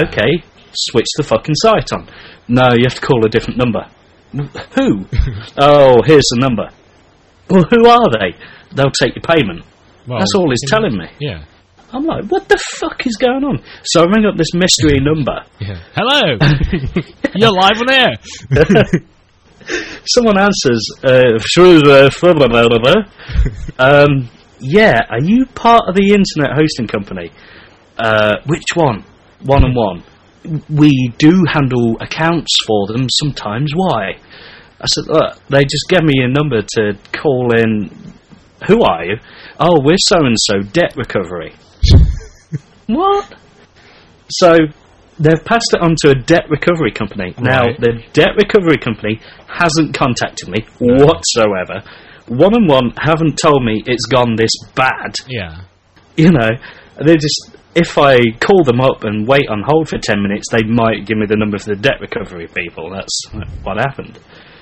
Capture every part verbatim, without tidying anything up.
Okay, switch the fucking site on. No, you have to call a different number. Who? Oh, here's the number. Well, who are they? They'll take your payment. Well, that's all he's telling me. Yeah. I'm like, what the fuck is going on? So I ring up this mystery number. Yeah. Hello! You're live on air! Someone answers, uh, through the... um, yeah, are you part of the internet hosting company? Uh, which one? One and one. We do handle accounts for them sometimes. Why? I said, look, they just gave me a number to call in. Who are you? Oh, we're so-and-so, debt recovery. What? So they've passed it on to a debt recovery company. Right. Now, the debt recovery company hasn't contacted me whatsoever. One and one haven't told me it's gone this bad. Yeah. You know, they just... If I call them up and wait on hold for ten minutes, they might give me the number for the debt recovery people. That's what happened.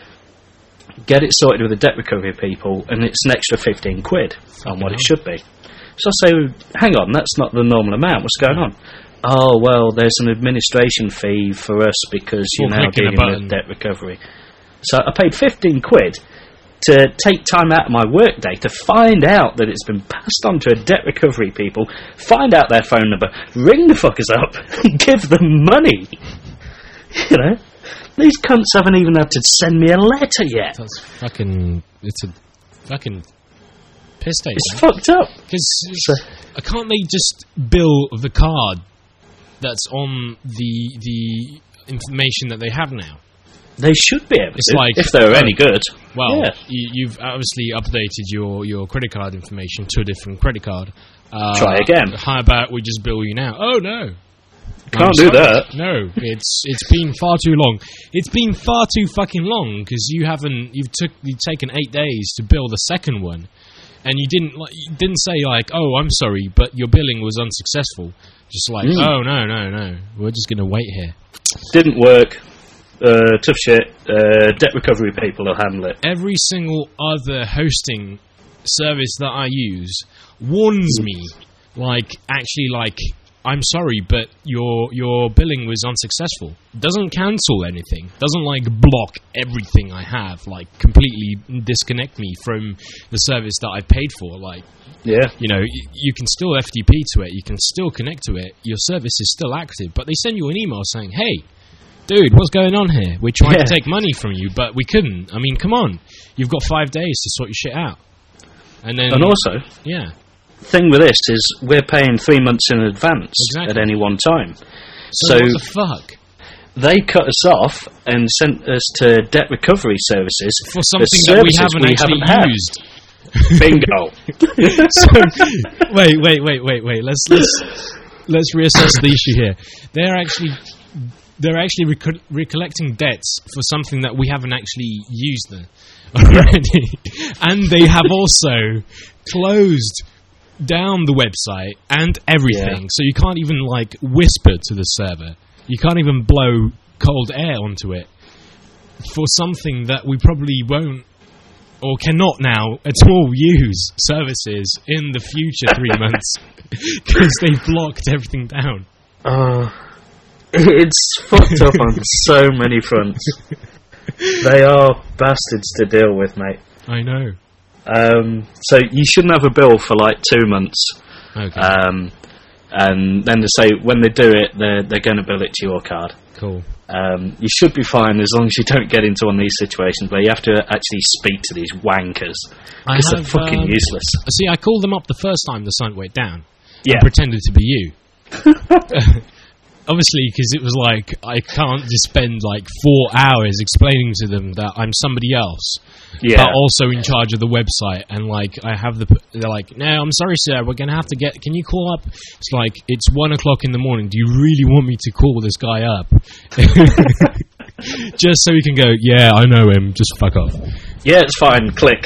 Get it sorted with the debt recovery people, and it's an extra fifteen quid on what it should be. So I say, hang on, that's not the normal amount. What's going on? Oh, well, there's an administration fee for us because you're now dealing with debt recovery. So I paid fifteen quid to take time out of my workday to find out that it's been passed on to a debt recovery people, find out their phone number, ring the fuckers up, and give them money. You know? These cunts haven't even had to send me a letter yet. That's fucking... It's a fucking piss take. It's fucked up. Because can't they just bill the card that's on the the information that they have now? They should be able it's to, like, if they were uh, any good. Well, yeah. you, you've obviously updated your, your credit card information to a different credit card. Uh, Try again. How about we just bill you now? Oh, no. Can't I'm do sorry. that. No, it's it's been far too long. It's been far too fucking long because you haven't you've took you've taken eight days to bill the second one, and you didn't like you didn't say like, oh, I'm sorry, but your billing was unsuccessful. Just like, mm. oh no no no, we're just gonna wait here. Didn't work. Uh, tough shit. Uh, debt recovery people will handle it. Every single other hosting service that I use warns mm. me, like actually like. I'm sorry, but your your billing was unsuccessful. Doesn't cancel anything. Doesn't like block everything I have. Like completely disconnect me from the service that I paid for. Like, yeah, you know, y- you can still F T P to it. You can still connect to it. Your service is still active. But they send you an email saying, "Hey, dude, what's going on here? We're trying yeah. to take money from you, but we couldn't. I mean, come on, you've got five days to sort your shit out." And then, and also, yeah. thing with this is we're paying three months in advance exactly. at any one time. So, so what the fuck? They cut us off and sent us to debt recovery services for something that we haven't we actually haven't used. Bingo. so, wait, wait, wait, wait, wait. Let's let's let's reassess the issue here. They're actually they're actually rec- recollecting debts for something that we haven't actually used there already, and they have also closed down the website and everything, yeah. so you can't even like whisper to the server. You can't even blow cold air onto it for something that we probably won't or cannot now at all use services in the future three months because they've blocked everything down. Uh, it's fucked up on so many fronts. They are bastards to deal with, mate. I know. Um, so you shouldn't have a bill for like two months. Okay. Um, and then they say when they do it, they're they're going to bill it to your card. Cool. Um, you should be fine as long as you don't get into one of these situations where you have to actually speak to these wankers because they're fucking um, useless. See, I called them up the first time the site went down. Yeah. And pretended to be you. Obviously, because it was like, I can't just spend like four hours explaining to them that I'm somebody else, yeah. but also in charge of the website. And like, I have the, they're like, no, I'm sorry, sir, we're going to have to get, can you call up? It's like, it's one o'clock in the morning. Do you really want me to call this guy up? Just so he can go, yeah, I know him, just fuck off. Yeah, it's fine, click.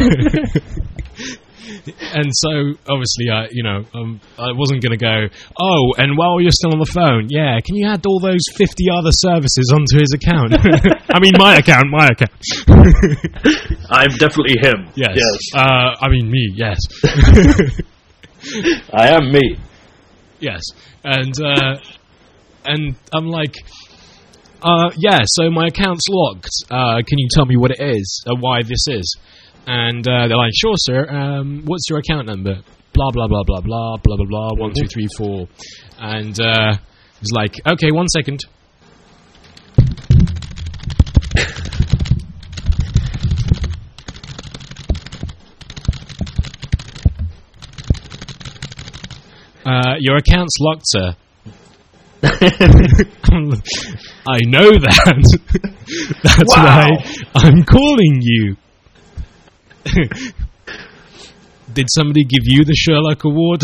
And so, obviously, I, you know, um, I wasn't going to go, oh, and while you're still on the phone, yeah, can you add all those fifty other services onto his account? I mean, my account, my account. I'm definitely him. Yes. yes. Uh, I mean, me, yes. I am me. Yes. And, uh, and I'm like, uh, yeah, so my account's locked. Uh, can you tell me what it is, or why this is? And uh, they're like, sure, sir. Um, what's your account number? Blah blah blah blah blah blah blah blah. One two three four. And uh, it's like, okay, one second. Uh, your account's locked, sir. I know that. That's Wow. why I'm calling you. Did somebody give you the Sherlock Award?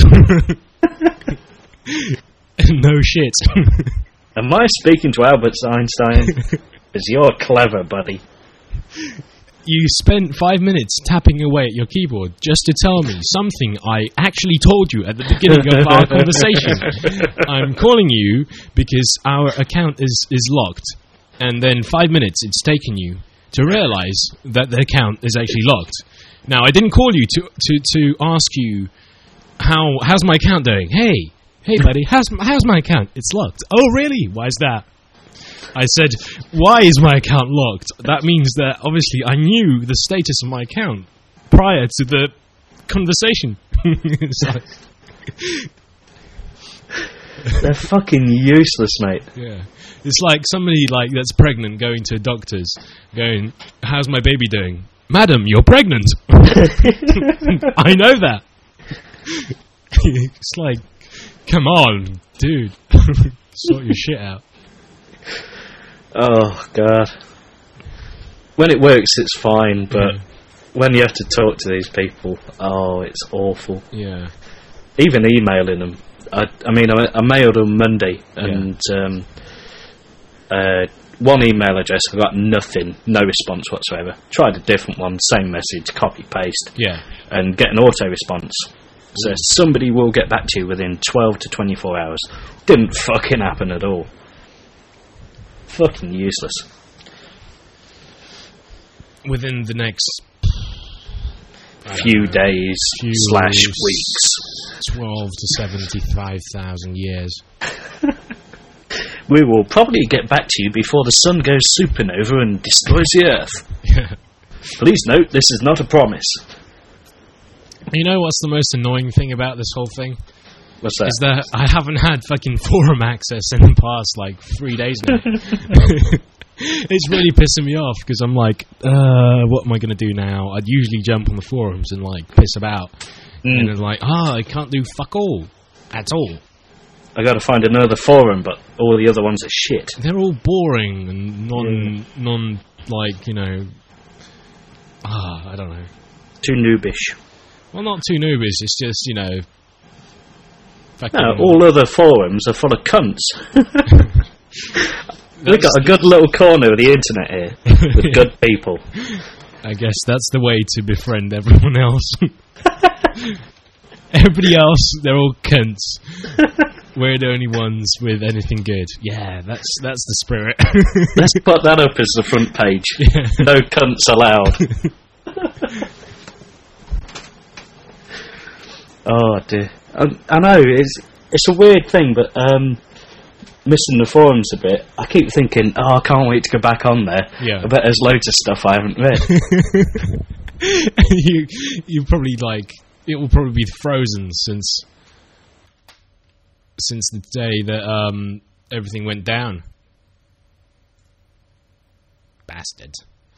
No shit. Am I speaking to Albert Einstein? Because you're clever, buddy. You spent five minutes tapping away at your keyboard just to tell me something I actually told you at the beginning of our conversation. I'm calling you because our account is, is locked. And then five minutes it's taken you to realize that the account is actually locked. Now, I didn't call you to, to, to ask you, how how's my account doing? Hey, hey buddy, how's, how's my account? It's locked. Oh, really? Why is that? I said, why is my account locked? That means that, obviously, I knew the status of my account prior to the conversation. It's like They're fucking useless, mate. yeah. It's like somebody like that's pregnant going to doctors, going, how's my baby doing? Madam, you're pregnant. I know that. It's like, come on, dude. Sort your shit out. Oh, God. When it works, it's fine, but Yeah. when you have to talk to these people, oh, it's awful. Yeah. Even emailing them. I, I mean, I, I mailed them Monday, and um, uh, one email address, I got nothing, no response whatsoever. Tried a different one, same message, copy, paste, Yeah. and get an auto-response. So somebody will get back to you within twelve to twenty-four hours. Didn't fucking happen at all. Fucking useless. Within the next I don't Few know, days few slash weeks. weeks. twelve to seventy-five thousand years. We will probably get back to you before the sun goes supernova and destroys the Earth. Yeah. Please note, this is not a promise. You know what's the most annoying thing about this whole thing? What's that? Is that I haven't had fucking forum access in the past like three days now. It's really pissing me off because I'm like, uh, what am I going to do now? I'd usually jump on the forums and like piss about. Mm. And then like, ah, oh, I can't do fuck all at all. I got to find another forum, but all the other ones are shit. They're all boring and non, Mm. non, like, you know, ah, I don't know. Too noobish. Well, not too noobish, it's just, you know, fucking... No, all other forums are full of cunts. We've got a good little corner of the internet here, with good people. I guess that's the way to befriend everyone else. Everybody else, they're all cunts. We're the only ones with anything good. Yeah, that's that's the spirit. Let's put that up as the front page. Yeah. No cunts allowed. Oh dear. I, I know, it's it's a weird thing, but um, missing the forums a bit, I keep thinking, oh, I can't wait to go back on there. Yeah. I bet there's loads of stuff I haven't read. you you probably like it will probably be frozen since since the day that um everything went down. Bastard.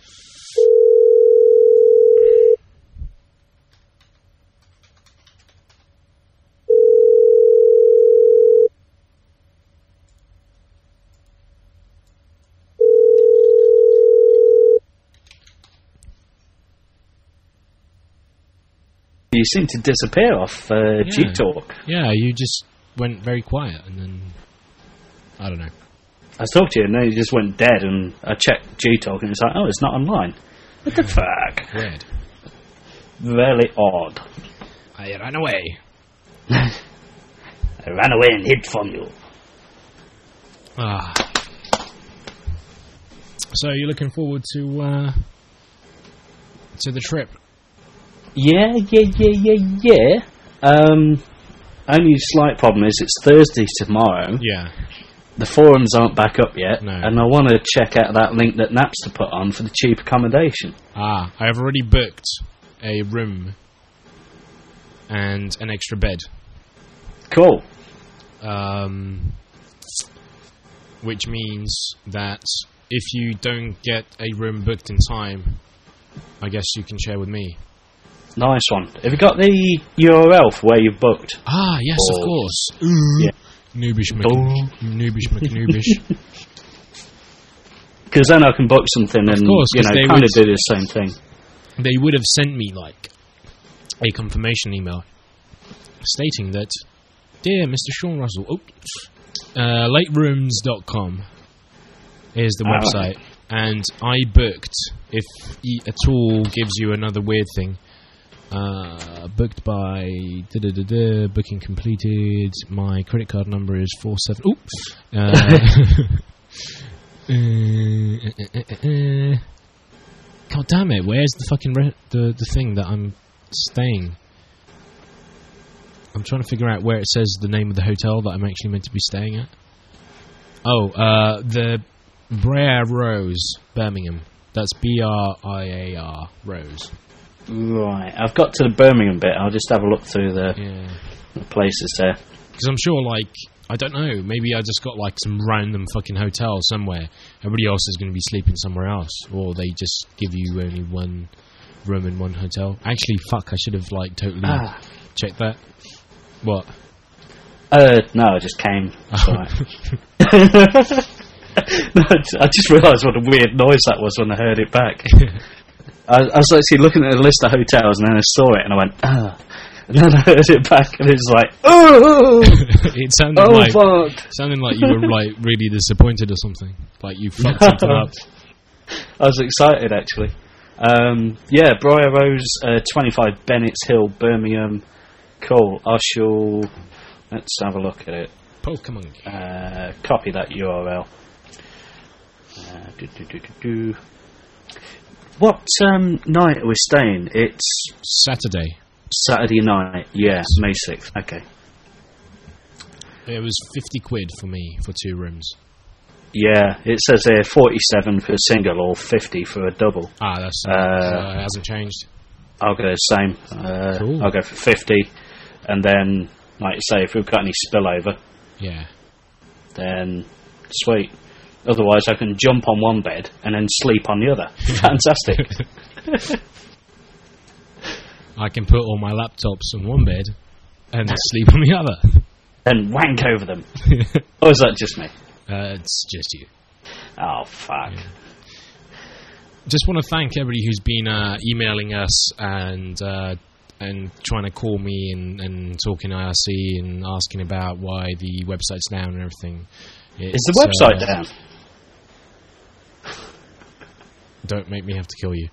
You seem to disappear off uh, Yeah. G-Talk. Yeah, you just went very quiet and then I don't know. I talked to you and then you just went dead, and I checked G-Talk and it's like, oh, it's not online. What the fuck? Weird. Very odd. I ran away. I ran away and hid from you. Ah. So you're looking forward to uh, to the trip? Yeah, yeah, yeah, yeah, yeah. Um, only slight problem is it's Thursday tomorrow, Yeah. the forums aren't back up yet, No. and I want to check out that link that Napster put on for the cheap accommodation. Ah, I have already booked a room and an extra bed. Cool. Um, which means that if you don't get a room booked in time, I guess you can share with me. Nice one. Have you got the U R L for where you've booked? Ah, yes, Or- of course. Yeah. Noobish, Mc- Oh. noobish, McNoobish. Because then I can book something and, course, you 'cause know, they kind would- of do the same thing. They would have sent me, like, a confirmation email stating that, dear Mister Sean Russell, oh, uh, late rooms dot com is the Ah. website, and I booked, if e at all gives you another weird thing, uh, booked by da-da-da-da, booking completed, my credit card number is four seven, ooh, uh, uh, uh, uh, uh, God damn it! Where's the fucking re- the the thing that I'm staying? I'm trying to figure out where it says the name of the hotel that I'm actually meant to be staying at. Oh, uh, the Briar Rose, Birmingham. That's B R I A R Rose. Right. I've got to the Birmingham bit. I'll just have a look through the, Yeah, the places there. because I'm sure, like, I don't know. Maybe I just got like some random fucking hotel somewhere. Everybody else is going to be sleeping somewhere else, or they just give you only one room in one hotel. Actually, fuck! I should have like totally Ah. checked that. What? Uh, no, I just came. It's all right. No, I just realised what a weird noise that was when I heard it back. I, I was actually looking at a list of hotels and then I saw it and I went, ah. And then I heard it back and it was like, oh! It sounded Oh, like fuck! sounded like you were like really disappointed or something. Like you fucked something up. I was excited actually. Um, yeah, Briar Rose, uh, twenty-five Bennett's Hill, Birmingham. Cool. I shall. Let's have a look at it. Pokemon. Uh, copy that U R L. Uh, do, do, do, do, do. What um, night are we staying? It's Saturday. Saturday night. Yeah, May sixth. Okay. It was fifty quid for me for two rooms. Yeah, it says here forty-seven for a single or fifty for a double. Ah, that's Uh, uh, it hasn't changed. I'll go the same. Uh, Cool. I'll go for fifty, and then, like you say, if we've got any spillover, Yeah. then sweet. Otherwise, I can jump on one bed and then sleep on the other. Fantastic. I can put all my laptops on one bed and sleep on the other. And wank over them. Or is that just me? Uh, it's just you. Oh, fuck. Yeah. Just want to thank everybody who's been uh, emailing us and uh, and trying to call me and, and talking I R C and asking about why the website's down and everything. It's, Is the website uh, down? Don't make me have to kill you.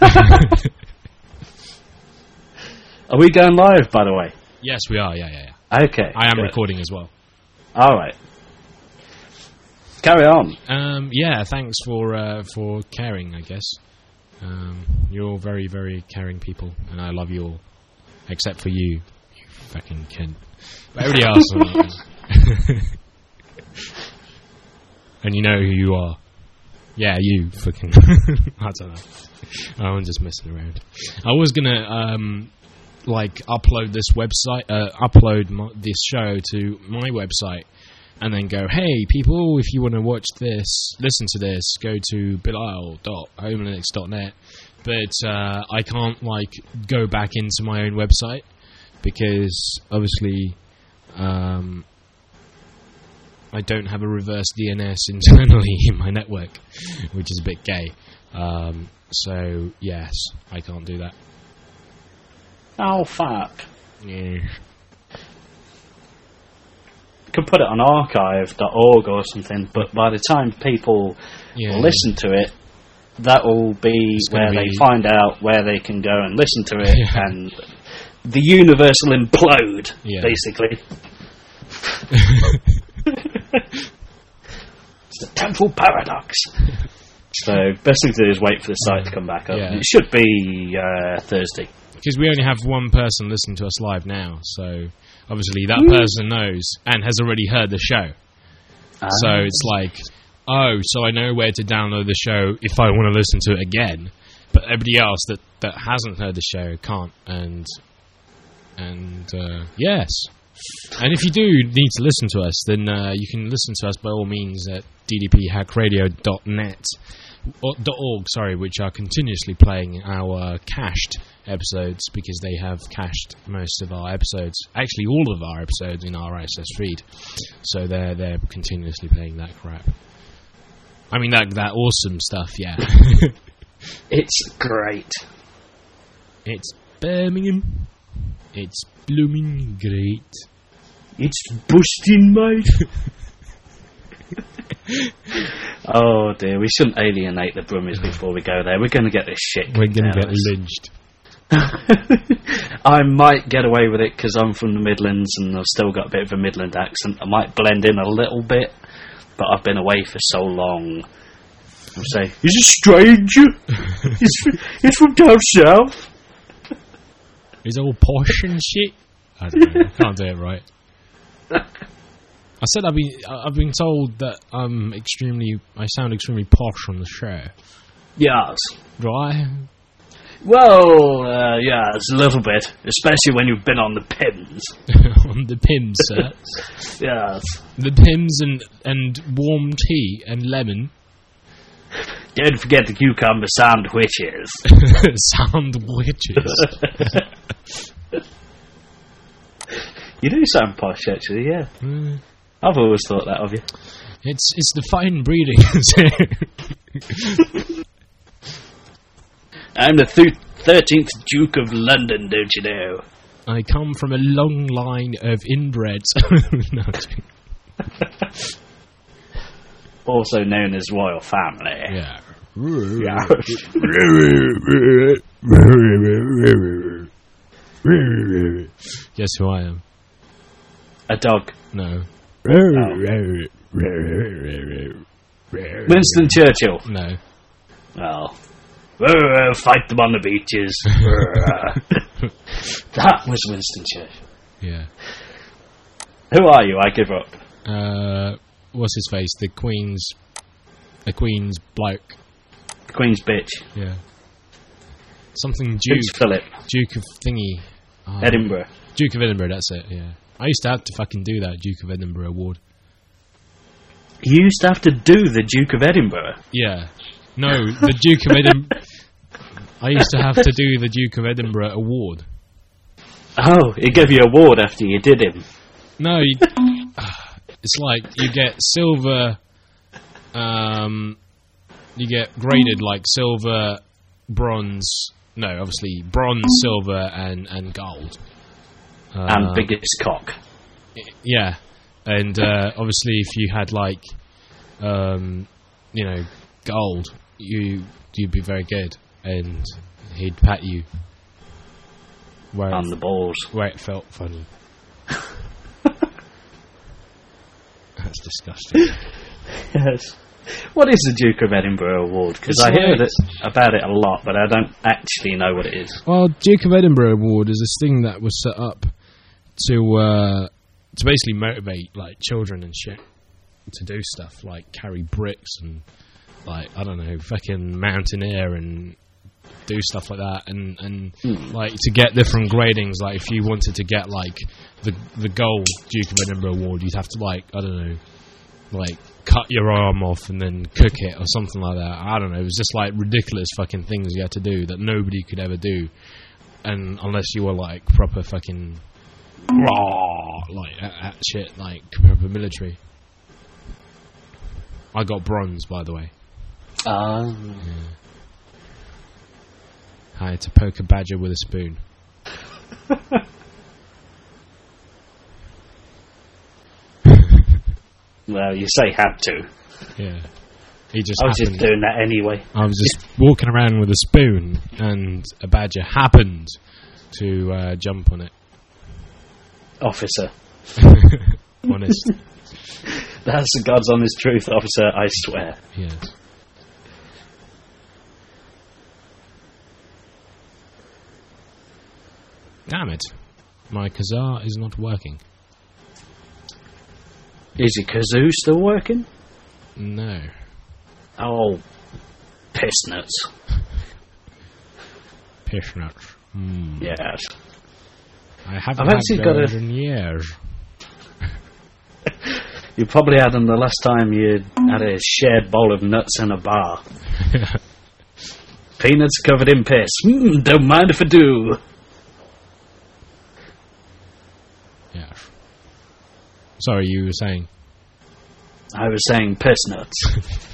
Are we going live, by the way? Yes, we are. Yeah, yeah, yeah. Okay. I am good. recording as well. All right. Carry on. Um, yeah, thanks for uh, for caring. I guess um, you're all very, very caring people, and I love you all, except for you, you fucking cunt. But everybody else, I love. And you know who you are. Yeah, you fucking. I don't know. I'm just messing around. I was gonna um, like upload this website, uh, upload my, this show to my website. And then go, hey, people, if you want to watch this, listen to this, go to belial dot home linux dot net. But uh, I can't, like, go back into my own website because, obviously, um, I don't have a reverse D N S internally in my network, which is a bit gay. Um, so, yes, I can't do that. Oh, fuck. Yeah. Could put it on archive dot org or something, but by the time people Yeah. listen to it, that will be It's gonna where be- they find out where they can go and listen to it, Yeah. and the universe will implode, Yeah. basically. It's the temporal paradox. So, best thing to do is wait for the site to come back up. Yeah. It should be uh, Thursday. Because we only have one person listening to us live now, so obviously that Woo. person knows and has already heard the show. Ah. So it's like, oh, so I know where to download the show if I want to listen to it again. But everybody else that, that hasn't heard the show can't. And, and uh, yes. And if you do need to listen to us, then uh, you can listen to us by all means at d d p hack radio dot net. Or, .org, sorry, which are continuously playing our cached episodes because they have cached most of our episodes, actually all of our episodes in our R S S feed. So they're they're continuously playing that crap. I mean that that awesome stuff, yeah. It's great. It's Birmingham. It's blooming great. It's busting, mate. Oh dear, we shouldn't alienate the Brummies before we go there. We're going to get this shit. We're going to get us. lynched. I might get away with it because I'm from the Midlands and I've still got a bit of a Midland accent. I might blend in a little bit, but I've been away for so long. I'll say, he's a stranger. he's, from, he's from down south. He's all posh and shit. I don't know. I can't do it right. I said I've been I've been told that I'm extremely I sound extremely posh on the show. Yes. Do I? Well, uh, yeah, it's a little bit, especially when you've been on the Pims. On the Pims, sir. Yes. The Pims and and warm tea and lemon. Don't forget the cucumber sandwiches. Sandwiches. You do sound posh, actually, yeah. Mm. I've always thought that of you. It's it's the fine breeding. I'm the th- thirteenth Duke of London, don't you know? I come from a long line of inbreds. No, also known as royal family. yeah. Yeah. Guess who I am? A dog. No. Winston Churchill. No. Oh. Uh, fight them on the beaches. That was Winston Churchill. Yeah. Who are you? I give up. Uh, what's his face? The Queen's, the Queen's bloke. Queen's bitch. Yeah. Something Prince Duke. Philip. Duke of thingy. Oh, Edinburgh. Duke of Edinburgh. That's it. Yeah. I used to have to fucking do that Duke of Edinburgh award. You used to have to do the Duke of Edinburgh. Yeah. No, the Duke of Edinburgh. I used to have to do the Duke of Edinburgh award. Oh, he gave you an award after you did him. No, you, it's like you get silver. Um, you get graded like silver, bronze. No, obviously bronze, silver, and and gold. Uh, And biggest cock. Yeah, and uh, obviously if you had like, um, you know, gold, you you'd be very good, and he'd pat you where On it, the balls. where it felt funny. That's disgusting. Yes. What is the Duke of Edinburgh Award? Because It's I hear like- that, about it a lot, but I don't actually know what it is. Well, Duke of Edinburgh Award is this thing that was set up to uh, to basically motivate like children and shit to do stuff like carry bricks and like I don't know, fucking mountaineer and do stuff like that, and and Hmm. like to get different gradings. Like if you wanted to get like the the gold Duke of Edinburgh Award, you'd have to like I don't know, like cut your arm off and then cook it or something like that. I don't know. It was just like ridiculous fucking things you had to do that nobody could ever do, and unless you were like proper fucking raw, like at, at shit, like proper military. I got bronze, by the way. Um, Yeah. I had to poke a badger with a spoon. well, you say had to. Yeah. He just I was just happened. doing that anyway. I was just walking around with a spoon, and a badger happened to uh, jump on it. Officer. Honest. That's the God's honest truth, officer, I swear. Yes. Damn it. My Kazaa is not working. Is your kazoo still working? No. Oh, piss nuts. Piss nuts. Mm. Yes. I haven't I've had actually got those a- in years. You probably had them the last time you had a shared bowl of nuts in a bar. Peanuts covered in piss. Mm, don't mind if I do. Yeah. Sorry, you were saying. I was saying piss nuts.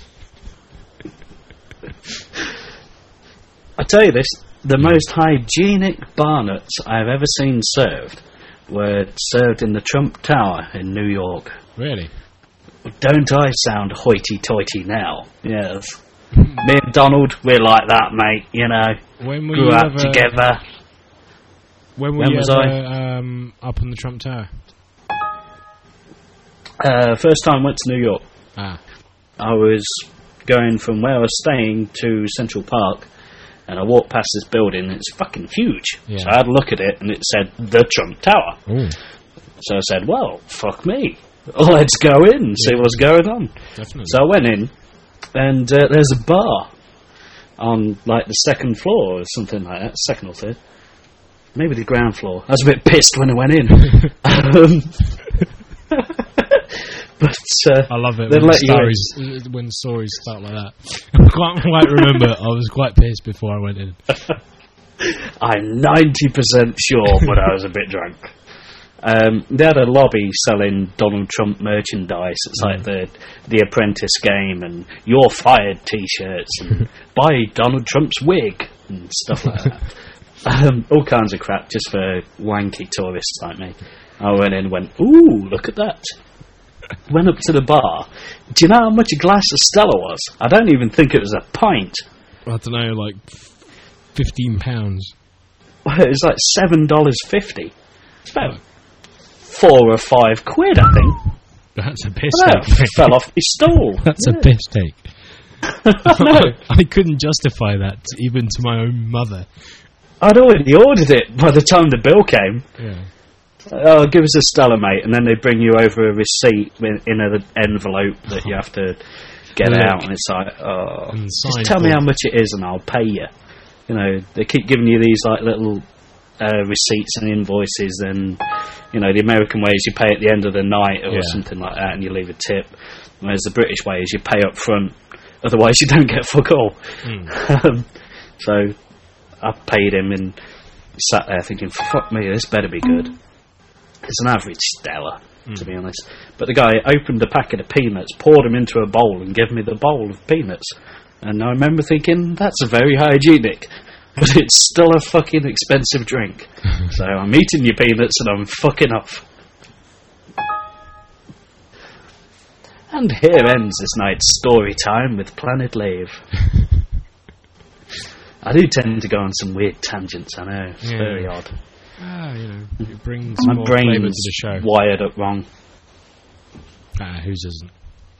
I tell you this, the most hygienic bar nuts I've ever seen served were served in the Trump Tower in New York. Really? Don't I sound hoity-toity now? Yes. Me and Donald, we're like that, mate, you know. When were Grew you up ever, together. When were When you was ever um, up on the Trump Tower? Uh, first time went to New York. Ah. I was going from where I was staying to Central Park, and I walked past this building, and it's fucking huge. Yeah. So I had a look at it, and it said, the Trump Tower. Ooh, So I said, well, fuck me. Let's go in and see Yeah. what's going on. definitely. So I went in, and uh, there's a bar on, like, the second floor or something like that, second or third. Maybe the ground floor. I was a bit pissed when I went in. um, but uh, I love it they'd when let you in. stories, when stories start like that. I quite, quite remember I was quite pissed before I went in. I'm ninety percent sure, but I was a bit drunk. Um, they had a lobby selling Donald Trump merchandise. It's like the the Apprentice game and You're Fired T-shirts and buy Donald Trump's wig and stuff like that. Um, all kinds of crap just for wanky tourists like me. I went in and went, ooh, look at that. Went up to the bar. Do you know how much a glass of Stella was? I don't even think it was a pint. I don't know, like fifteen pounds. Well, it was like seven dollars fifty. It's about four or five quid, I think. That's a piss Well, take. that fell off my stool. That's Yeah. a piss take. No, I couldn't justify that even to my own mother. I'd already ordered it by the time the bill came. Yeah. Oh, give us a Stella, mate, and then they bring you over a receipt in, in an envelope that you have to get Look. out, and it's like, oh, And just signed tell me for- how much it is, and I'll pay you. You know, they keep giving you these like little uh, receipts and invoices, and you know, the American way is you pay at the end of the night or Yeah. something like that, and you leave a tip. Whereas the British way is you pay up front, otherwise you don't get fuck all. Mm. Um, so I paid him and sat there thinking, fuck me, this better be good. It's an average Stella, Mm. to be honest. But the guy opened a packet of peanuts, poured them into a bowl, and gave me the bowl of peanuts. And I remember thinking, that's a very hygienic, but it's still a fucking expensive drink. So I'm eating your peanuts and I'm fucking off. And here ends this night's story time with Planet Lave. I do tend to go on some weird tangents, I know. It's Yeah. very odd. Ah, you know, it brings My more flavour to brain's the show. wired up wrong. Ah, whose isn't?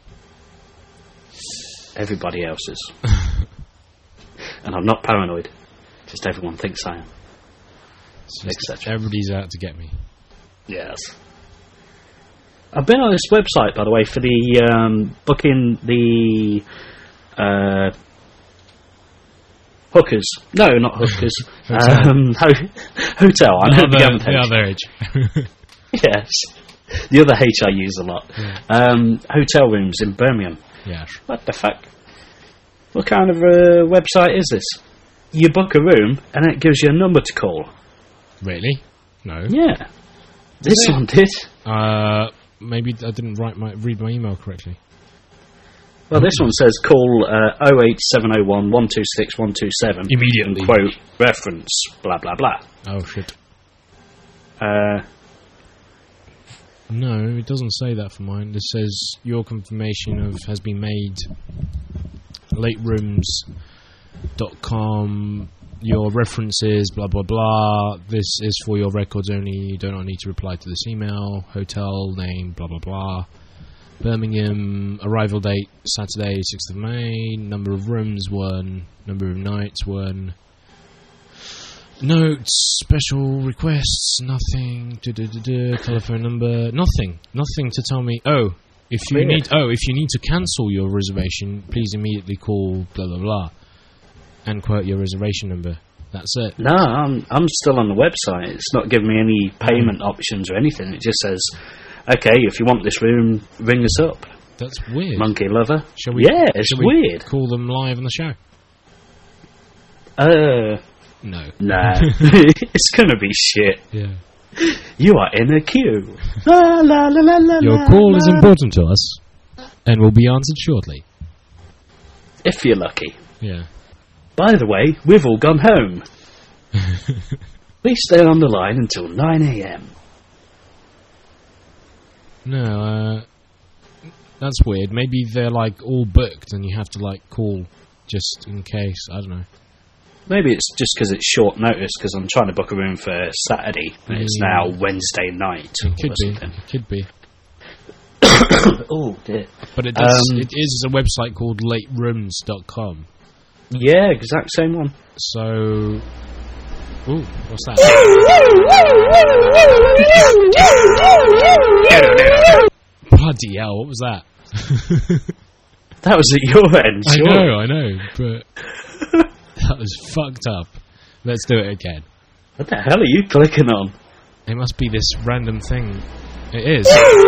Everybody else's. And I'm not paranoid. Just everyone thinks I am. It's just et cetera. everybody's out to get me. Yes. I've been on this website, by the way, for the um, booking the uh, hookers. No, not hookers. Hotel. um, ho- hotel. I know the, the other, other the H. other age. Yes. The other H I use a lot. Yeah. Um, hotel rooms in Birmingham. Yeah. What the fuck? What kind of uh, website is this? You book a room and it gives you a number to call. Really? No. Yeah. This it? one did. Uh, maybe I didn't write my read my email correctly. Well, this one says call uh, oh eight seven oh one, one two six, one two seven. Immediately. Quote, reference, blah, blah, blah. Oh shit. Uh, No, it doesn't say that for mine. It says your confirmation of has been made. late rooms dot com. Your references, blah blah blah. This is for your records only. You do not need to reply to this email. Hotel name, blah blah blah. Birmingham. Arrival date Saturday, sixth of May. Number of rooms one. Number of nights one. Notes, special requests, nothing. Du-du-du-du, telephone number, nothing. Nothing to tell me. Oh, If you Weird. need, oh, if you need to cancel your reservation, please immediately call blah blah blah, and quote your reservation number. That's it. No, I'm I'm still on the website. It's not giving me any payment options or anything. It just says, "Okay, if you want this room, ring us up." That's weird. Monkey lover. Shall we? Yeah, it's shall we weird. Call them live on the show. Uh, No. nah. It's gonna be shit. Yeah. You are in a queue. La la la la la. Your la, call is la. important to us, and will be answered shortly. If you're lucky. Yeah. By the way, we've all gone home. Please stay on the line until nine a.m. No, uh, that's weird. Maybe they're like all booked, and you have to like call just in case. I don't know. Maybe it's just because it's short notice, because I'm trying to book a room for Saturday, and it's Yeah. now Wednesday night. It could or be. something. It could be. Oh, dear. But it does. Um, it is a website called late rooms dot com. Yeah, exact same one. So, ooh, what's that? Bloody hell! What was that? That was at your end, I sure. know, I know, but that was fucked up. Let's do it again. What the hell are you clicking on? It must be this random thing. It is.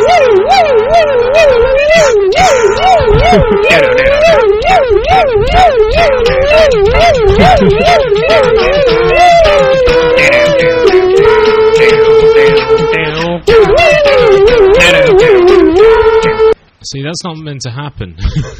See, that's not meant to happen.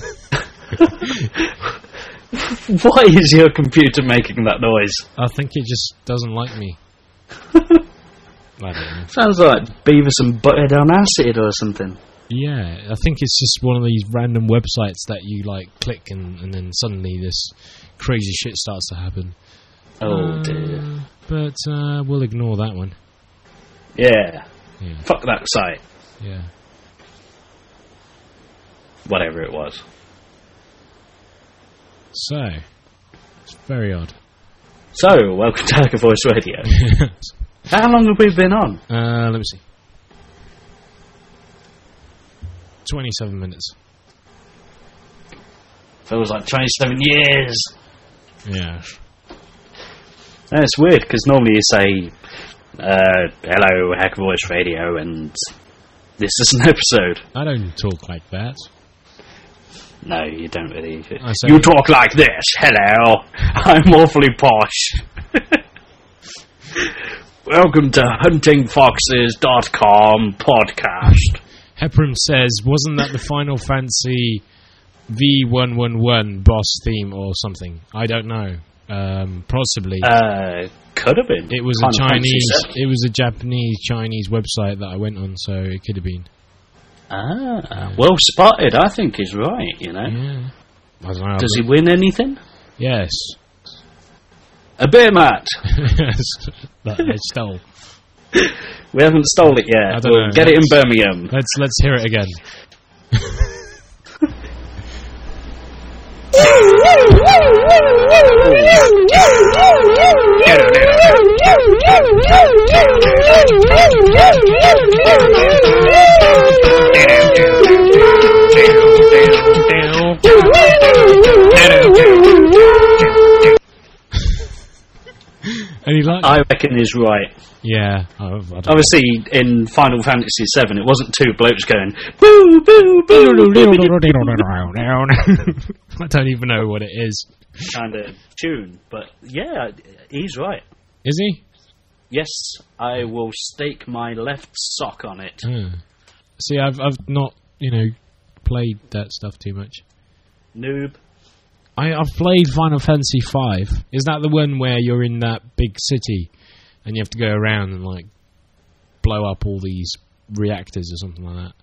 Why is your computer making that noise? I think it just doesn't like me. I don't know. Sounds like Beavis and Butthead on acid or something. Yeah, I think it's just one of these random websites that you like click and, and then suddenly this crazy shit starts to happen. Oh Uh, dear. But uh, we'll ignore that one. Yeah. Yeah, Fuck that site. yeah. Whatever it was. So, it's very odd. So, welcome to Hacker Voice Radio. How long have we been on? uh, let me see. twenty-seven minutes. Feels like twenty-seven years. Yeah. That's weird, because normally you say, uh, hello, Hacker Voice Radio, and this is an episode. I don't talk like that. No, you don't really. I say- You talk like this. Hello, I'm awfully posh. Welcome to hunting foxes dot com podcast. Heparin says, wasn't that the Final Fantasy V one eleven boss theme or something? I don't know. Um, possibly. Uh, could have been. It was Final a Fantasy Chinese, seven. it was a Japanese Chinese website that I went on, so it could have been. Ah, well spotted. I think he's right. You know. Yeah. I don't know. Does he win anything? Yes. A beer mat. Yes. That I stole. We haven't stole it yet. I don't We'll know. get it in Let's- Birmingham. Let's let's hear it again. And he liked. I reckon he's right. Yeah. I, I don't know. Obviously, in Final Fantasy seven, it wasn't two blokes going boo boo boo I don't even know what it is. kind of tune. But yeah, he's right. Is he? Yes, I will stake my left sock on it. Ah. See, I've I've not you know played that stuff too much. Noob. I, I've played Final Fantasy five. Is that the one where you're in that big city and you have to go around and like blow up all these reactors or something like that?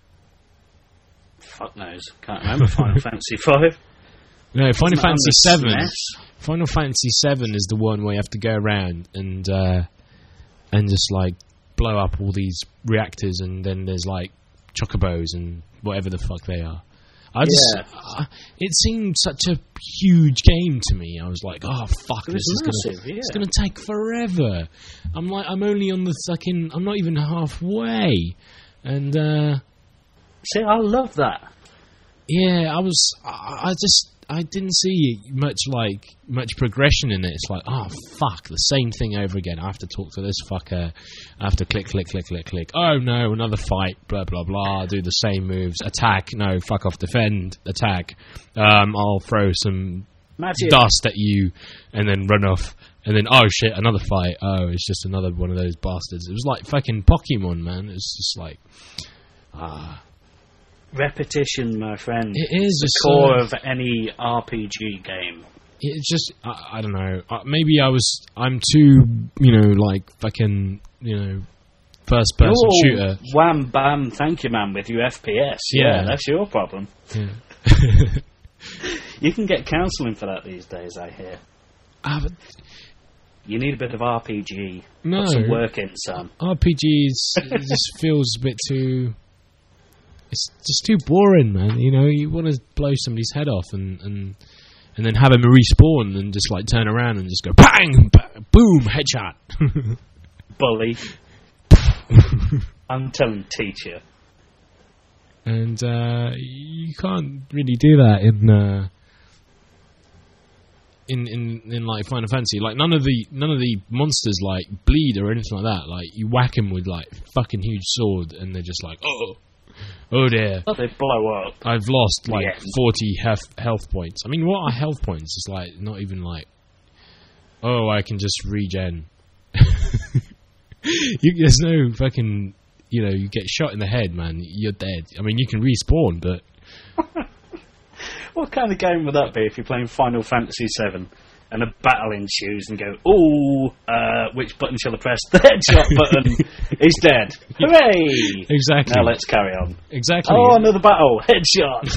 Fuck knows. Can't remember Final Fantasy five. No, Final Wasn't that on Fantasy the seven. S N E S? Final Fantasy seven is the one where you have to go around and uh, and just like blow up all these reactors, and then there's like chocobos and whatever the fuck they are. I just, Yeah. uh, it seemed such a huge game to me. I was like, oh fuck, It this is was gonna, massive, yeah. it's gonna take forever. I'm like, I'm only on the fucking, I'm not even halfway, and uh, See, I love that. Yeah, I was. I, I just. I didn't see much like much progression in it. It's like, oh fuck, the same thing over again. I have to talk to this fucker. I have to click, click, click, click, click. Oh no, another fight. Blah blah blah. Do the same moves. Attack. No, fuck off. Defend. Attack. Um, I'll throw some Magic. dust at you, and then run off. And then oh shit, another fight. Oh, it's just another one of those bastards. It was like fucking Pokemon, man. It's just like ah. Repetition, my friend. It is the core so, of any R P G game. It's just, I, I don't know. Uh, maybe I was, I'm too, you know, like fucking, you know, first person Ooh, shooter. Wham bam, thank you, man, with your F P S. Yeah, yeah that's your problem. Yeah. You can get counselling for that these days, I hear. Uh, but you need a bit of R P G. No. Put some work in, Sam. R P Gs, it just feels a bit too. It's just too boring, man. You know, you want to blow somebody's head off and, and and then have him respawn and just like turn around and just go bang, bang boom, headshot. Bully. I'm telling teacher. And uh, you can't really do that in uh, in in in like Final Fantasy. Like none of the none of the monsters like bleed or anything like that. Like you whack them with like fucking huge sword and they're just like oh. Oh dear. Oh, they blow up. I've lost like yeah. forty health, health points. I mean, what are health points? It's like not even like, oh, I can just regen. you, there's no fucking, you know, you get shot in the head, man, you're dead. I mean, you can respawn, but... What kind of game would that be if you're playing Final Fantasy seven? And a battle ensues and go, ooh, uh, which button shall I press? The headshot button. He's dead. Hooray! Exactly. Now let's carry on. Exactly. Oh, another battle. Headshot.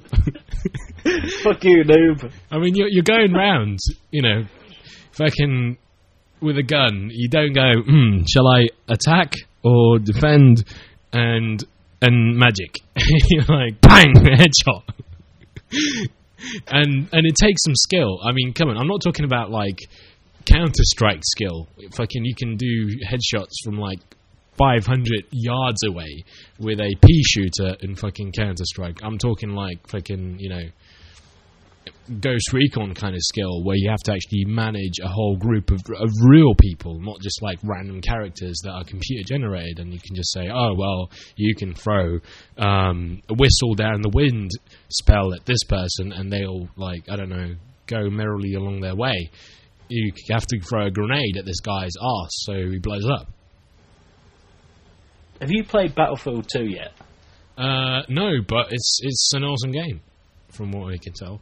Fuck you, noob. I mean, you're, you're going round, you know, fucking with a gun. You don't go, hmm, shall I attack or defend and and magic? You're like, bang, headshot. And and it takes some skill. I mean, come on, I'm not talking about like Counter-Strike skill. Fucking, you can do headshots from like five hundred yards away with a pea shooter in fucking Counter-Strike. I'm talking like fucking, you know, Ghost Recon kind of skill where you have to actually manage a whole group of, of real people, not just like random characters that are computer generated, and you can just say, oh well, you can throw um, a whistle down the wind spell at this person and they'll, like, I don't know, go merrily along their way. You have to throw a grenade at this guy's arse so he blows up. Have you played Battlefield two yet? Uh, no, but it's it's an awesome game from what I can tell.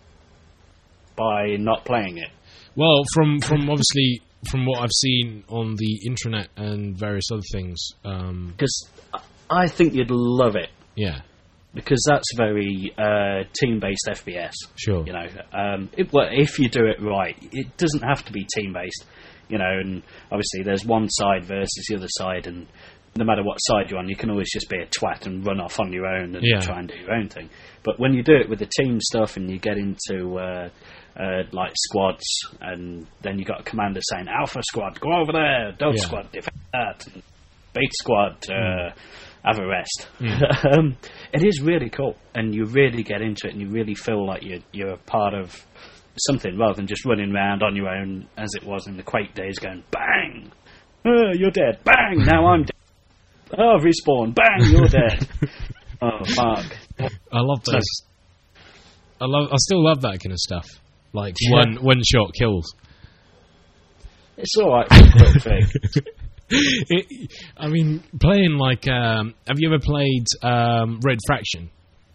By not playing it? Well, from, from obviously from what I've seen on the intranet and various other things. Because um, I think you'd love it. Yeah. Because that's very uh, team-based F P S. Sure. You know, um, it, well, if you do it right, it doesn't have to be team-based. You know, and obviously there's one side versus the other side, and no matter what side you're on, you can always just be a twat and run off on your own and yeah. try and do your own thing. But when you do it with the team stuff and you get into uh, uh, like squads, and then you got a commander saying, Alpha squad, go over there, Delta yeah. squad, defend that, and Beta squad, uh, mm. have a rest. Mm. um, it is really cool, and you really get into it, and you really feel like you're, you're a part of something rather than just running around on your own as it was in the Quake days going, bang, oh, you're dead, bang, now I'm dead. Oh, respawn! Bang! You're dead. Oh, fuck! I love that. So, I love. I still love that kind of stuff. Like yeah. one one shot kills. It's all right for a quick thing. it, I mean, playing like. Um, have you ever played um, Red Faction?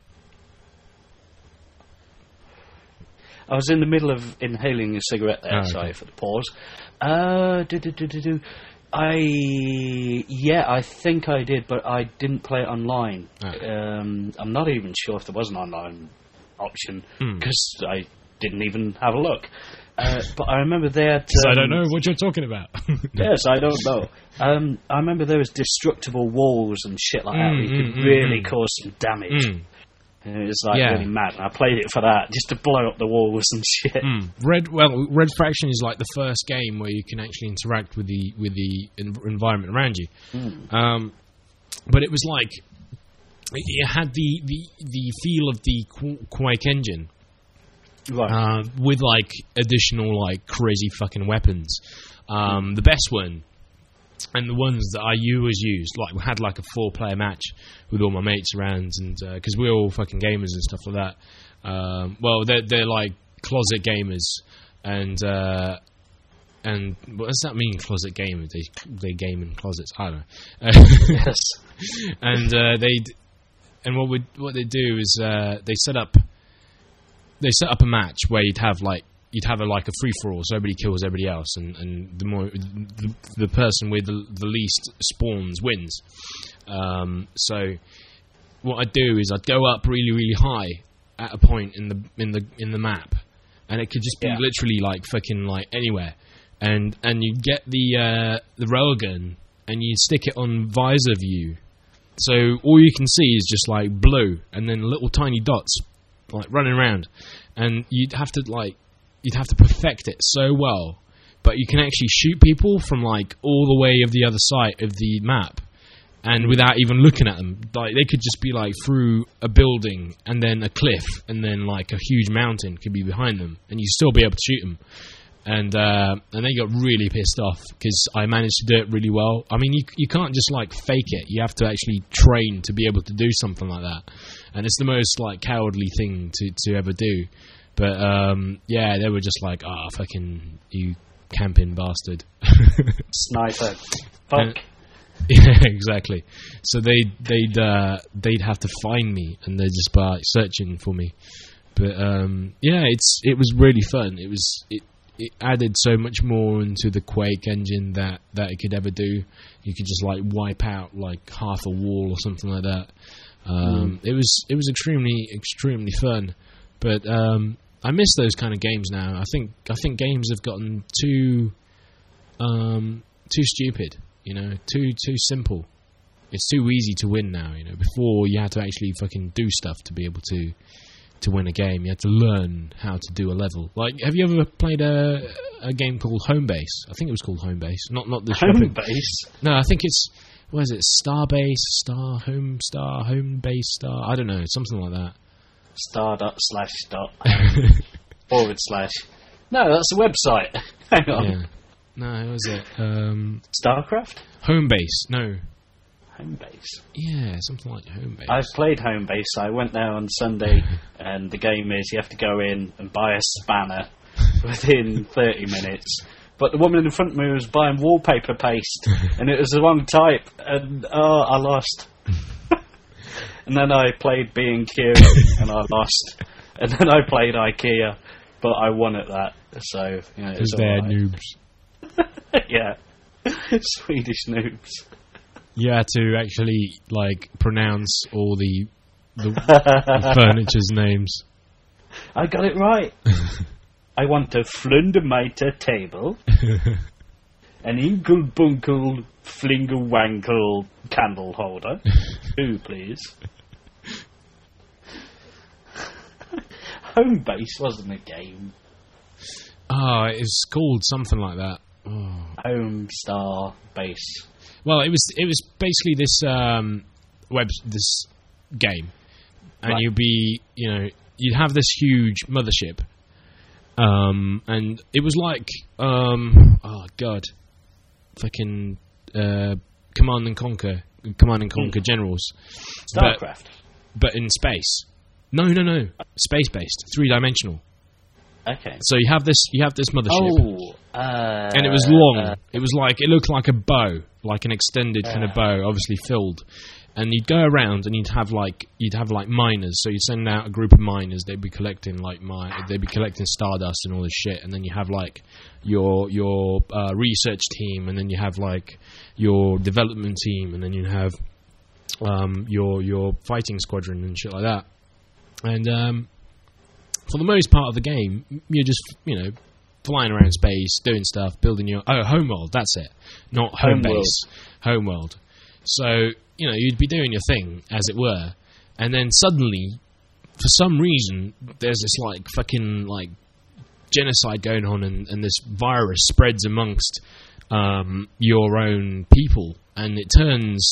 I was in the middle of inhaling a cigarette there. Oh, okay. Sorry for the pause. Uh, do do do do do. I yeah, I think I did, but I didn't play it online. Okay. Um, I'm not even sure if there was an online option because hmm. I didn't even have a look. Uh, but I remember they had. Um, I don't know um, what you're talking about. Yes, I don't know. Um, I remember there was destructible walls and shit like mm, that. Where you mm, could mm, really mm. cause some damage. Mm. And it was like yeah. really mad. And I played it for that, just to blow up the walls and shit. Mm. Red well, Red Faction is like the first game where you can actually interact with the with the env- environment around you. Mm. Um, but it was like it, it had the, the, the feel of the Qu- Quake engine. Right. Uh, with like additional like crazy fucking weapons. Um, the best one, and the ones that I always used, like we had like a four player match with all my mates around, and because uh, we're all fucking gamers and stuff like that. Um, well, they're they're like closet gamers, and uh, and what does that mean? Closet gamers? They they game in closets. I don't know. Yes. And uh, they and what would what they do is uh, they set up. They set up a match where you'd have like you'd have a, like a free for all, so everybody kills everybody else, and, and the more the, the person with the, the least spawns wins. Um, so what I'd do is I'd go up really really high at a point in the in the in the map, and it could just be yeah. literally like fucking like anywhere, and and you get the uh, the railgun and you stick it on visor view, so all you can see is just like blue and then little tiny dots. Like running around, and you'd have to like you'd have to perfect it so well, but you can actually shoot people from like all the way of the other side of the map, and without even looking at them, like they could just be like through a building and then a cliff and then like a huge mountain could be behind them, and you still be able to shoot them. And uh, and they got really pissed off because I managed to do it really well. I mean, you you can't just like fake it. You have to actually train to be able to do something like that. And it's the most like cowardly thing to, to ever do. But um, yeah, they were just like, ah, oh, fucking you camping bastard. Sniper. Fuck. And, yeah, exactly. So they'd they'd uh, they'd have to find me, and they'd just be like, searching for me. But um, yeah, it's it was really fun. It was it. It added so much more into the Quake engine that, that it could ever do. You could just like wipe out like half a wall or something like that. Um, mm. It was it was extremely extremely fun, but um, I miss those kind of games now. I think I think games have gotten too um, too stupid. You know, too too simple. It's too easy to win now. You know, before you had to actually fucking do stuff to be able to. To win a game, you had to learn how to do a level. Like, have you ever played a a game called Homebase? I think it was called Homebase. Not not the Homebase. No, I think it's what is it? Starbase, Star Home Star Homebase Star. I don't know, something like that. Star dot slash dot forward slash. No, that's a website. Hang on. Yeah. No, what was it? Um, Starcraft. Homebase. No. Homebase. Yeah, something like Homebase. I've played Homebase. I went there on Sunday, and the game is you have to go in and buy a spanner within thirty minutes. But the woman in front of me was buying wallpaper paste, and it was the wrong type, and oh, I lost. And then I played B and Q, and I lost. And then I played IKEA, but I won at that. So, you know, it was they're right. noobs. Yeah. Swedish noobs. You had to actually like pronounce all the the, the furniture's names. I got it right. I want a Flundermeter table, an Ingelbunkel Flingerwankle candle holder. Two, please. Homebase wasn't a game. Oh, it's called something like that. Oh. Home Star Base. Well, it was it was basically this um, web this game, and right. you'd be you know you'd have this huge mothership, um, and it was like um, oh god, fucking uh, Command and Conquer, Command and Conquer mm. Generals, StarCraft, but, but in space. No, no, no, space based, three dimensional. Okay. So you have this, you have this mothership, oh, uh, and it was long. Uh, it was like it looked like a bow, like an extended uh, kind of bow, obviously filled. And you'd go around, and you'd have like you'd have like miners. So you send out a group of miners. They'd be collecting like mine. They'd be collecting stardust and all this shit. And then you have like your your uh, research team, and then you have like your development team, and then you have um, your your fighting squadron and shit like that. And um, for the most part of the game, you're just, you know, flying around space, doing stuff, building your... Oh, homeworld, that's it. Not home base. Homeworld. So, you know, you'd be doing your thing, as it were, and then suddenly, for some reason, there's this, like, fucking, like, genocide going on, and, and this virus spreads amongst um, your own people, and it turns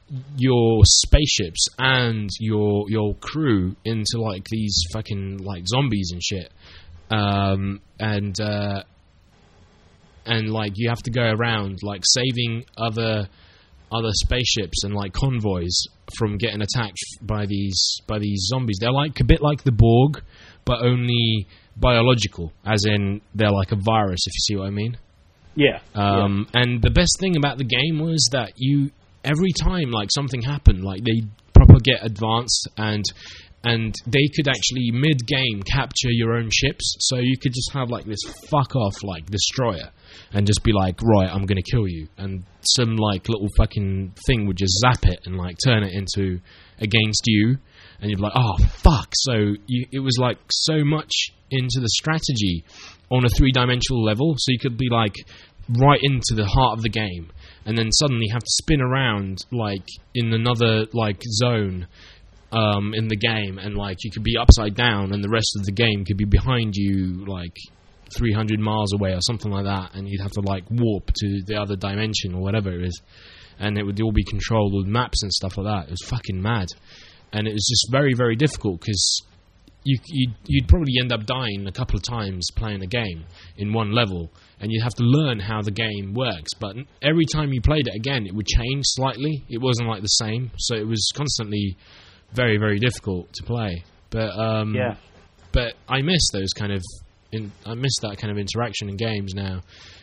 your spaceships and your your crew into like these fucking like zombies and shit, um, and uh, and like you have to go around like saving other other spaceships and like convoys from getting attacked by these by these zombies. They're like a bit like the Borg, but only biological, as in they're like a virus, if you see what I mean. Yeah. Um, yeah. And the best thing about the game was that you, every time like something happened, like they proper get advanced, and and they could actually mid-game capture your own ships, so you could just have like this fuck off like destroyer and just be like, right, I'm gonna kill you, and some like little fucking thing would just zap it and like turn it into against you, and you'd be like, oh fuck. So you, it was like so much into the strategy on a three-dimensional level, so you could be like right into the heart of the game, and then suddenly have to spin around like in another like zone um, in the game, and like you could be upside down, and the rest of the game could be behind you like three hundred miles away or something like that, and you'd have to like warp to the other dimension or whatever it is, and it would all be controlled with maps and stuff like that. It was fucking mad, and it was just very, very difficult because You, you'd, you'd probably end up dying a couple of times playing a game in one level, and you'd have to learn how the game works. But every time you played it again, it would change slightly. It wasn't like the same, so it was constantly very, very difficult to play. But um, yeah, but I miss those kind of, in, I miss that kind of interaction in games now.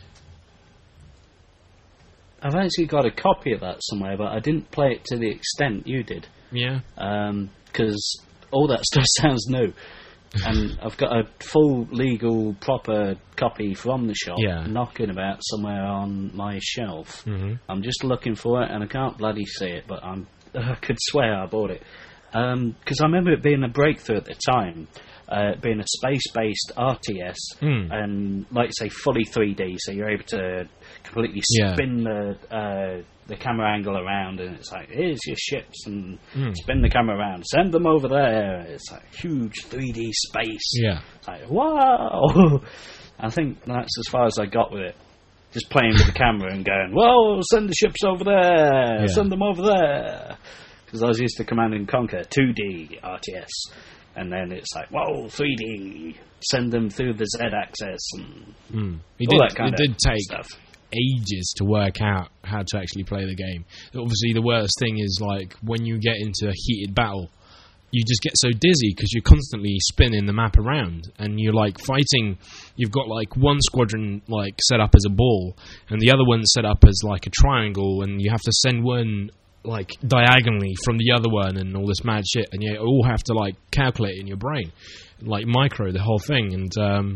I've actually got a copy of that somewhere, but I didn't play it to the extent you did. Yeah, because. Um, all that stuff sounds new, and I've got a full legal proper copy from the shop yeah. knocking about somewhere on my shelf. Mm-hmm. I'm just looking for it, and I can't bloody see it, but I'm I could swear I bought it because um, I remember it being a breakthrough at the time, uh, being a space-based R T S, mm. and like you say, fully three D, so you're able to completely yeah. spin the uh, the camera angle around, and it's like, here's your ships, and mm. spin the camera around, send them over there. It's like huge three D space. Yeah, it's like, wow. I think that's as far as I got with it. Just playing with the camera and going, whoa, send the ships over there, yeah. send them over there. Because I was used to Command and Conquer two D R T S, and then it's like, whoa, three D, send them through the Z-axis, and mm. it all did, that kind it of did take stuff. ages to work out how to actually play the game. Obviously, the worst thing is like when you get into a heated battle, you just get so dizzy because you're constantly spinning the map around, and you're like fighting. You've got like one squadron like set up as a ball, and the other one set up as like a triangle, and you have to send one like diagonally from the other one, and all this mad shit, and you all have to like calculate in your brain, like micro the whole thing, and um,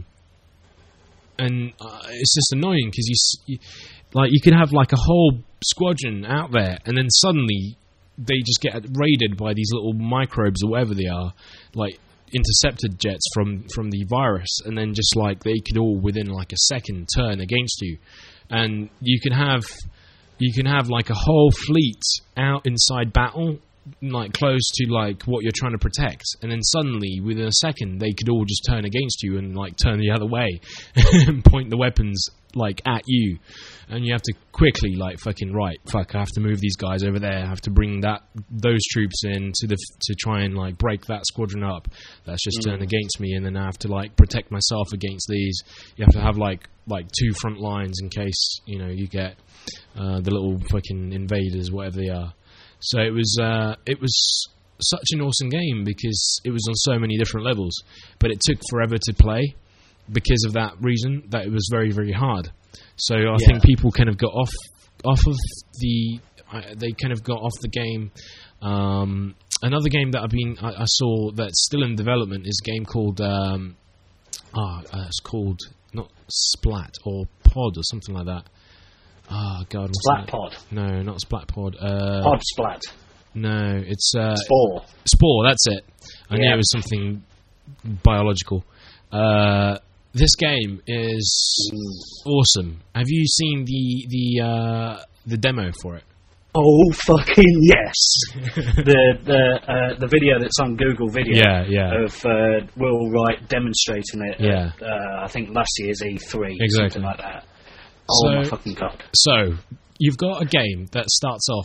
and uh, it's just annoying because you, you like you could have like a whole squadron out there, and then suddenly they just get raided by these little microbes or whatever they are, like intercepted jets from from the virus, and then just like they could all within like a second turn against you, and you can have you can have like a whole fleet out inside battle, like close to like what you're trying to protect, and then suddenly within a second they could all just turn against you and like turn the other way and point the weapons like at you, and you have to quickly like fucking right fuck I have to move these guys over there, I have to bring that those troops in to the to try and like break that squadron up that's just mm. turned against me, and then I have to like protect myself against these. You have to have like like two front lines in case you know you get uh, the little fucking invaders, whatever they are. So it was uh, it was such an awesome game because it was on so many different levels, but it took forever to play because of that reason, that it was very, very hard. So I yeah. think people kind of got off off of the uh, they kind of got off the game. Um, another game that I've been I, I saw that's still in development is a game called um, ah uh, it's called not Splat or Pod or something like that. Oh God! Splat Pod. No, not Splat Pod. Uh, Pod Splat. No, it's uh, Spore. Spore. That's it. I yeah. knew it was something biological. Uh, this game is mm. awesome. Have you seen the the uh, the demo for it? Oh fucking yes! the the uh, the video that's on Google Video. Yeah, yeah. Of uh, Will Wright demonstrating it. Yeah. At, uh, I think last year's E three. Exactly. Something like that. Oh so, my fucking God. So, you've got a game that starts off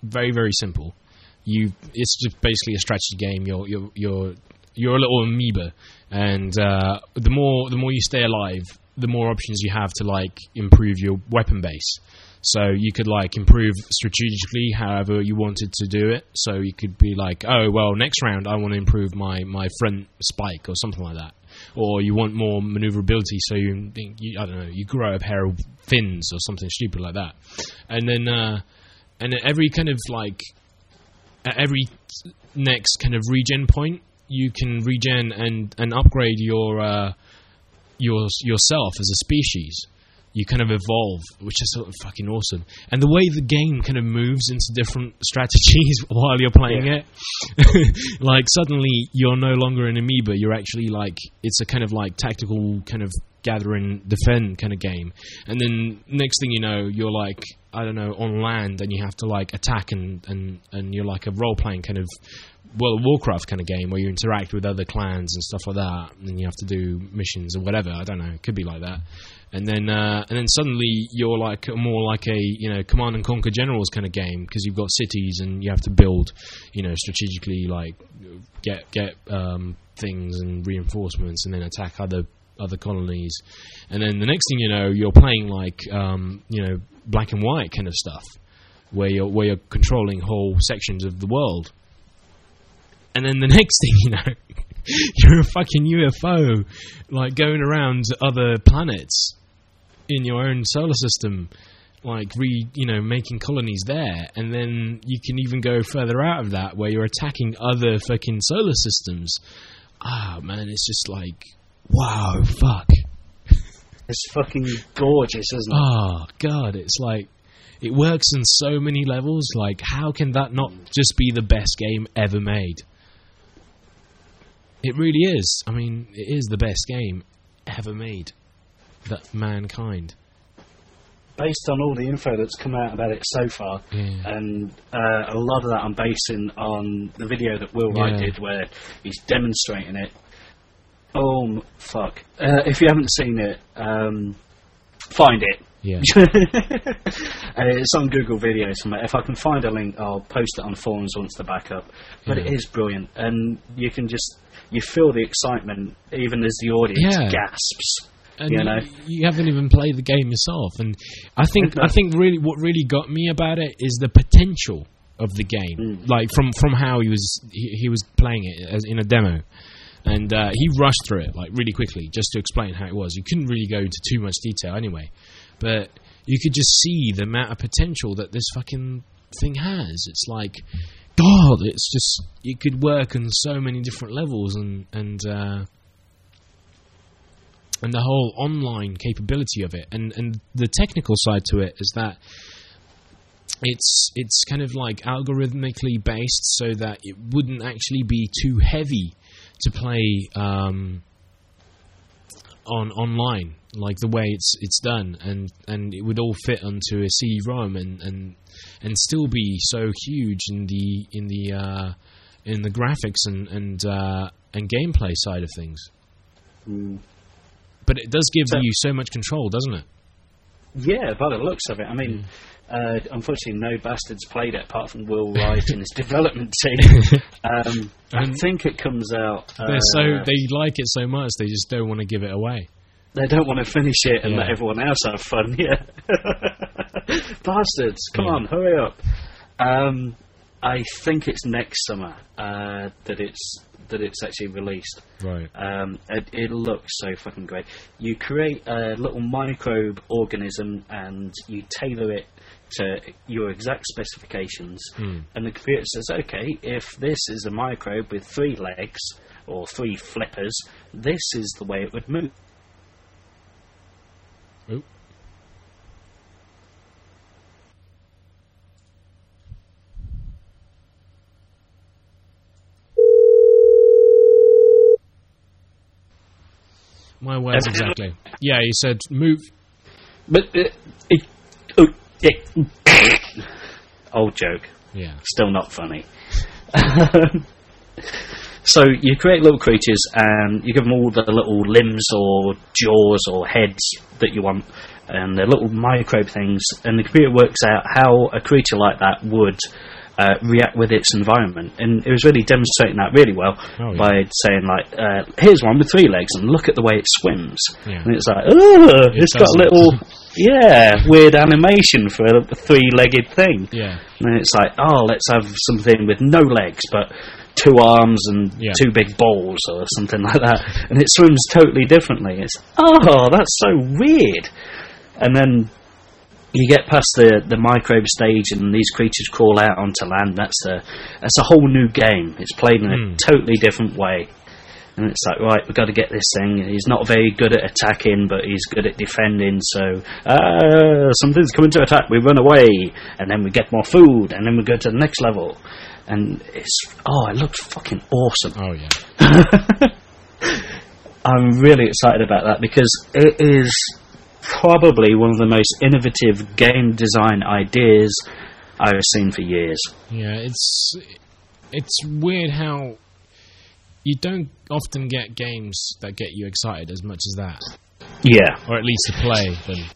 very very simple. You, it's just basically a strategy game. You're you're you're you're a little amoeba, and uh, the more the more you stay alive, the more options you have to like improve your weapon base. So you could like improve strategically however you wanted to do it. So you could be like, oh well, next round I want to improve my, my front spike or something like that. Or you want more maneuverability, so you, you I don't know, you grow a pair of fins or something stupid like that. And then uh, and at every kind of like at every next kind of regen point, you can regen and, and upgrade your uh, your yourself as a species. You kind of evolve, which is sort of fucking awesome. And the way the game kind of moves into different strategies while you're playing yeah. it, like suddenly you're no longer an amoeba. You're actually like, it's a kind of like tactical kind of gather and defend kind of game. And then next thing you know, you're like, I don't know, on land, and you have to like attack, and, and, and you're like a role-playing kind of World of Warcraft kind of game where you interact with other clans and stuff like that, and you have to do missions or whatever. I don't know, it could be like that. And then uh, and then suddenly you're like more like a, you know, Command and Conquer Generals kind of game, because you've got cities and you have to build, you know, strategically, like get get um, things and reinforcements, and then attack other other colonies. And then the next thing you know, you're playing like um, you know, black and white kind of stuff, where you're where you're controlling whole sections of the world. And then the next thing you know, you're a fucking U F O, like going around other planets in your own solar system, like re, you know, making colonies there. And then you can even go further out of that, where you're attacking other fucking solar systems. Ah, man, it's just like, wow, fuck. It's fucking gorgeous, isn't it? Oh god, it's like, it works on so many levels. Like, how can that not just be the best game ever made? It really is. I mean, it is the best game ever made. That mankind. Based on all the info that's come out about it so far, yeah. and uh, a lot of that I'm basing on the video that Will Wright yeah. did, where he's demonstrating it. Oh, fuck. Uh, if you haven't seen it, um, find it. Yeah. uh, it's on Google Videos. If I can find a link, I'll post it on the forums once they're back up. But yeah. it is brilliant, and you can just, you feel the excitement even as the audience yeah. gasps. And you you, know, you haven't even played the game yourself, and I think I think really what really got me about it is the potential of the game, mm. like from, from how he was he, he was playing it as in a demo, and uh, he rushed through it like really quickly just to explain how it was. You couldn't really go into too much detail anyway, but you could just see the amount of potential that this fucking thing has. It's like, God, it's just, it could work on so many different levels, and and. Uh, And the whole online capability of it, and, and the technical side to it is that it's it's kind of like algorithmically based, so that it wouldn't actually be too heavy to play um, on online, like the way it's it's done, and, and it would all fit onto a C ROM, and, and and still be so huge in the in the uh, in the graphics and and uh, and gameplay side of things. Mm. But it does give so, you so much control, doesn't it? Yeah, by the looks of it. I mean, mm. uh, unfortunately, no bastards played it apart from Will Wright and his development team. Um, I think it comes out. Uh, they're so they like it so much, they just don't want to give it away. They don't want to finish it and yeah. let everyone else have fun. Yeah, bastards! Come yeah. on, hurry up. Um, I think it's next summer uh, that it's. that it's actually released. Right. Um, it, it looks so fucking great. You create a little microbe organism and you tailor it to your exact specifications, mm. and the computer says, okay, if this is a microbe with three legs or three flippers, this is the way it would move. Oop. My words exactly. Yeah, he said move. But uh, it, oh, yeah. Old joke. Yeah. Still not funny. So you create little creatures and you give them all the little limbs or jaws or heads that you want, and they're little microbe things, and the computer works out how a creature like that would uh, react with its environment, and it was really demonstrating that really well Oh, yeah. by saying like, uh, "Here's one with three legs, and look at the way it swims." Yeah. And it's like, "Oh, It it's got a doesn't. little, yeah, weird animation for a three-legged thing." Yeah. And it's like, "Oh, let's have something with no legs, but two arms and Yeah. two big balls or something like that," and it swims totally differently. It's, oh, that's so weird. And then you get past the, the microbe stage and these creatures crawl out onto land. That's a that's a whole new game. It's played in a Mm. totally different way. And it's like, right, we've got to get this thing. He's not very good at attacking, but he's good at defending. So, uh, something's coming to attack. We run away, and then we get more food, and then we go to the next level. And it's, oh, it looks fucking awesome. Oh yeah. I'm really excited about that because it is probably one of the most innovative game design ideas I've seen for years. Yeah, it's it's weird how you don't often get games that get you excited as much as that, Yeah. or at least to play them.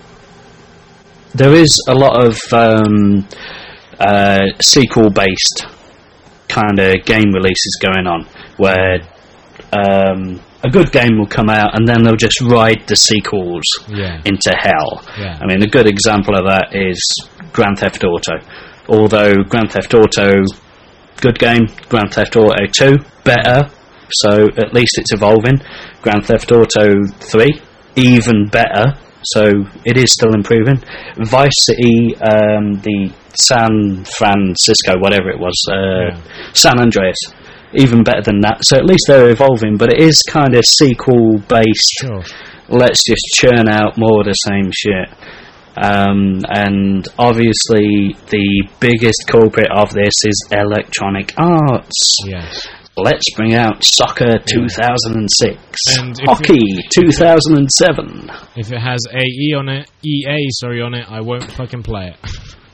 There is a lot of um, uh, sequel-based kind of game releases going on, where um, a good game will come out and then they'll just ride the sequels Yeah. into hell. Yeah. I mean, a good example of that is Grand Theft Auto. Although Grand Theft Auto, good game, Grand Theft Auto two, better, so at least it's evolving. Grand Theft Auto three, even better, so it is still improving. Vice City, um, the San Francisco, whatever it was, uh, Yeah. San Andreas, even better than that. So at least they're evolving, but it is kind of sequel based. Sure. Let's just churn out more of the same shit. Um, and obviously, the biggest culprit of this is Electronic Arts. Yes. Let's bring out Soccer two thousand six, And if Hockey two thousand seven. If it has A E on it, E A, sorry, on it, I won't fucking play it.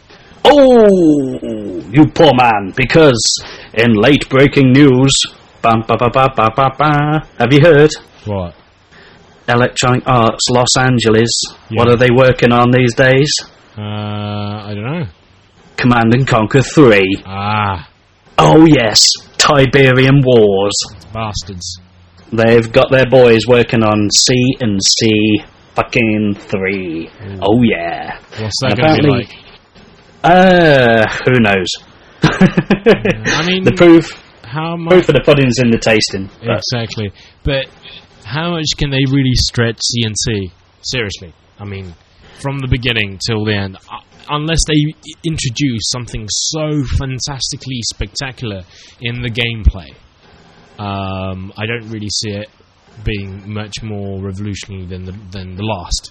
Oh, you poor man! Because in late breaking news, bam, ba, ba, ba, ba, ba, ba, have you heard? What? Electronic Arts Los Angeles. Yeah. What are they working on these days? Uh, I don't know. Command and Conquer three. Ah, Oh yes, Tiberian Wars. bastards. They've got their boys working on C and C fucking three. Ooh. Oh yeah. What's that And going to be apparently- like? Uh, who knows? I mean, the proof, how much? proof of the pudding's in the tasting. But Exactly. But how much can they really stretch C N C? Seriously. I mean, from the beginning till the end. Uh, unless they i- introduce something so fantastically spectacular in the gameplay, um, I don't really see it being much more revolutionary than the, than the last.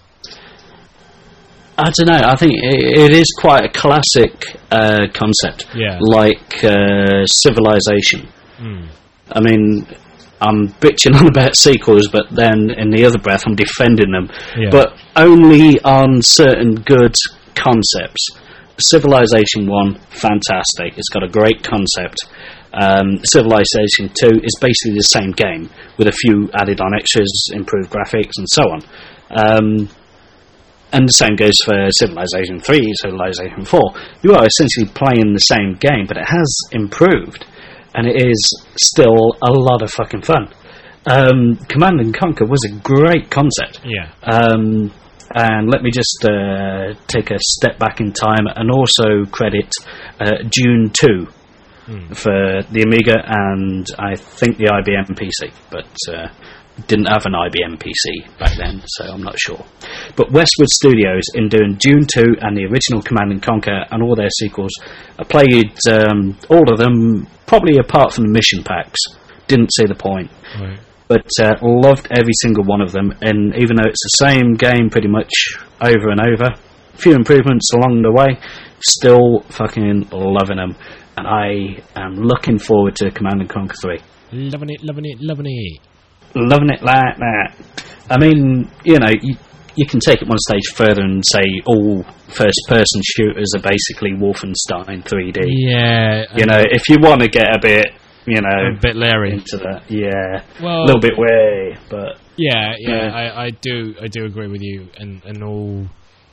I don't know. I think it, it is quite a classic uh, concept, Yeah. like uh, Civilization. Mm. I mean, I'm bitching on about sequels, but then in the other breath, I'm defending them. Yeah. But only on certain good concepts. Civilization one, fantastic. It's got a great concept. Um, Civilization two is basically the same game with a few added on extras, improved graphics, and so on. Um, and the same goes for Civilization three, Civilization four. You are essentially playing the same game, but it has improved, and it is still a lot of fucking fun. Um, Command and Conquer was a great concept. Yeah. Um, and let me just uh, take a step back in time and also credit uh, Dune two Mm. for the Amiga and I think the I B M P C, but uh, didn't have an I B M P C back then, so I'm not sure. But Westwood Studios, in doing Dune two and the original Command and Conquer and all their sequels, I played um, all of them, probably apart from the mission packs. Didn't see the point. Right. But uh, loved every single one of them, and even though it's the same game pretty much over and over, a few improvements along the way, still fucking loving them. And I am looking forward to Command and Conquer three. Loving it, loving it, loving it. Loving it like that. I mean, you know, you, you can take it one stage further and say all first-person shooters are basically Wolfenstein three D. Yeah. You know, if you want to get a bit, you know, a bit Larry. into that, yeah, Well, a little bit way, but Yeah, yeah, Yeah. I, I do, I do agree with you, and and all.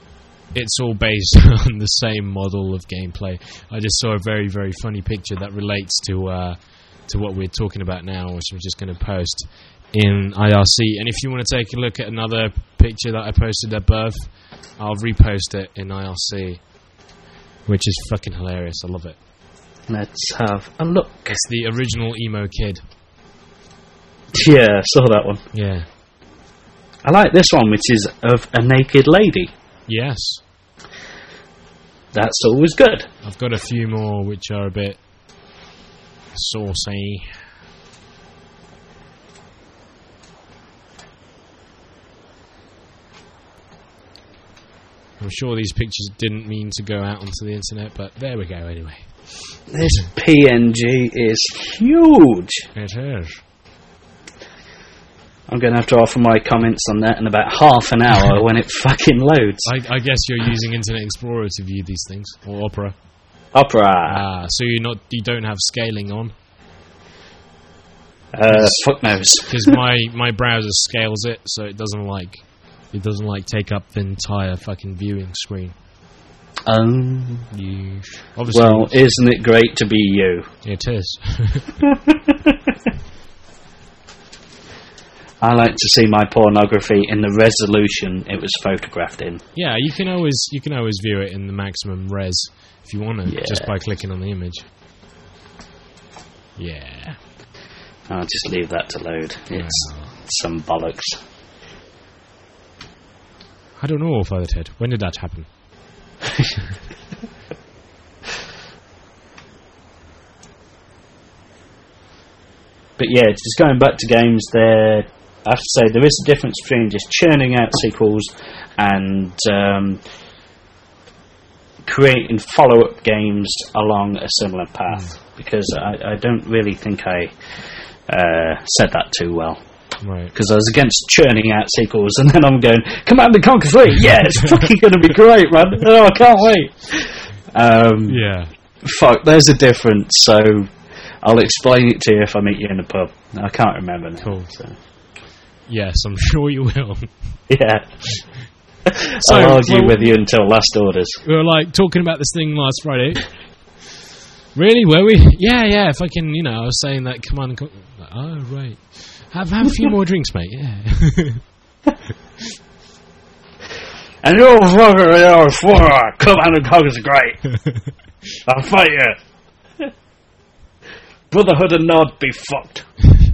it's all based on the same model of gameplay. I just saw a very, very funny picture that relates to uh, to what we're talking about now, which I'm just going to post in I R C. And if you want to take a look at another picture that I posted above, I'll repost it in I R C, which is fucking hilarious. I love it. Let's have a look. It's the original emo kid. Yeah, saw that one. Yeah. I like this one, which is of a naked lady. Yes. That's always good. I've got a few more which are a bit saucy. I'm sure these pictures didn't mean to go out onto the internet, but there we go anyway. This P N G is huge. It is. I'm going to have to offer my comments on that in about half an hour when it fucking loads. I, I guess you're using Internet Explorer to view these things, or Opera. Opera. Ah, so you're not, you don't have scaling on? Uh, fuck knows. Because my, my browser scales it, so it doesn't like it doesn't like take up the entire fucking viewing screen. Um. You, obviously, well, isn't it great to be you? It is. I like to see my pornography in the resolution it was photographed in. Yeah, you can always you can always view it in the maximum res if you want to, yeah. just by clicking on the image. Yeah. I'll just leave that to load. It's wow. some bollocks. I don't know, Featherhead. When did that happen? But yeah, just going back to games there. I have to say, there is a difference between just churning out sequels and um, creating follow-up games along a similar path. Mm. Because I, I don't really think I uh, said that too well. Right. Because I was against churning out sequels, and then I'm going, Command and Conquer three, yeah, it's fucking going to be great, man. Oh, I can't wait. Um, yeah. Fuck, there's a difference, so I'll explain it to you if I meet you in the pub. I can't remember now. Cool. So. Yes, I'm sure you will. Yeah. So, I'll argue well, with you until last orders. We were like talking about this thing last Friday. Really? Were we? Yeah, yeah. If I can, you know, I was saying that Command and Conquer. Oh, right. Have have a few more drinks, mate. Yeah. And you're fucking Command and Conquer's great. I'll fight you. Brotherhood and Nod be fucked.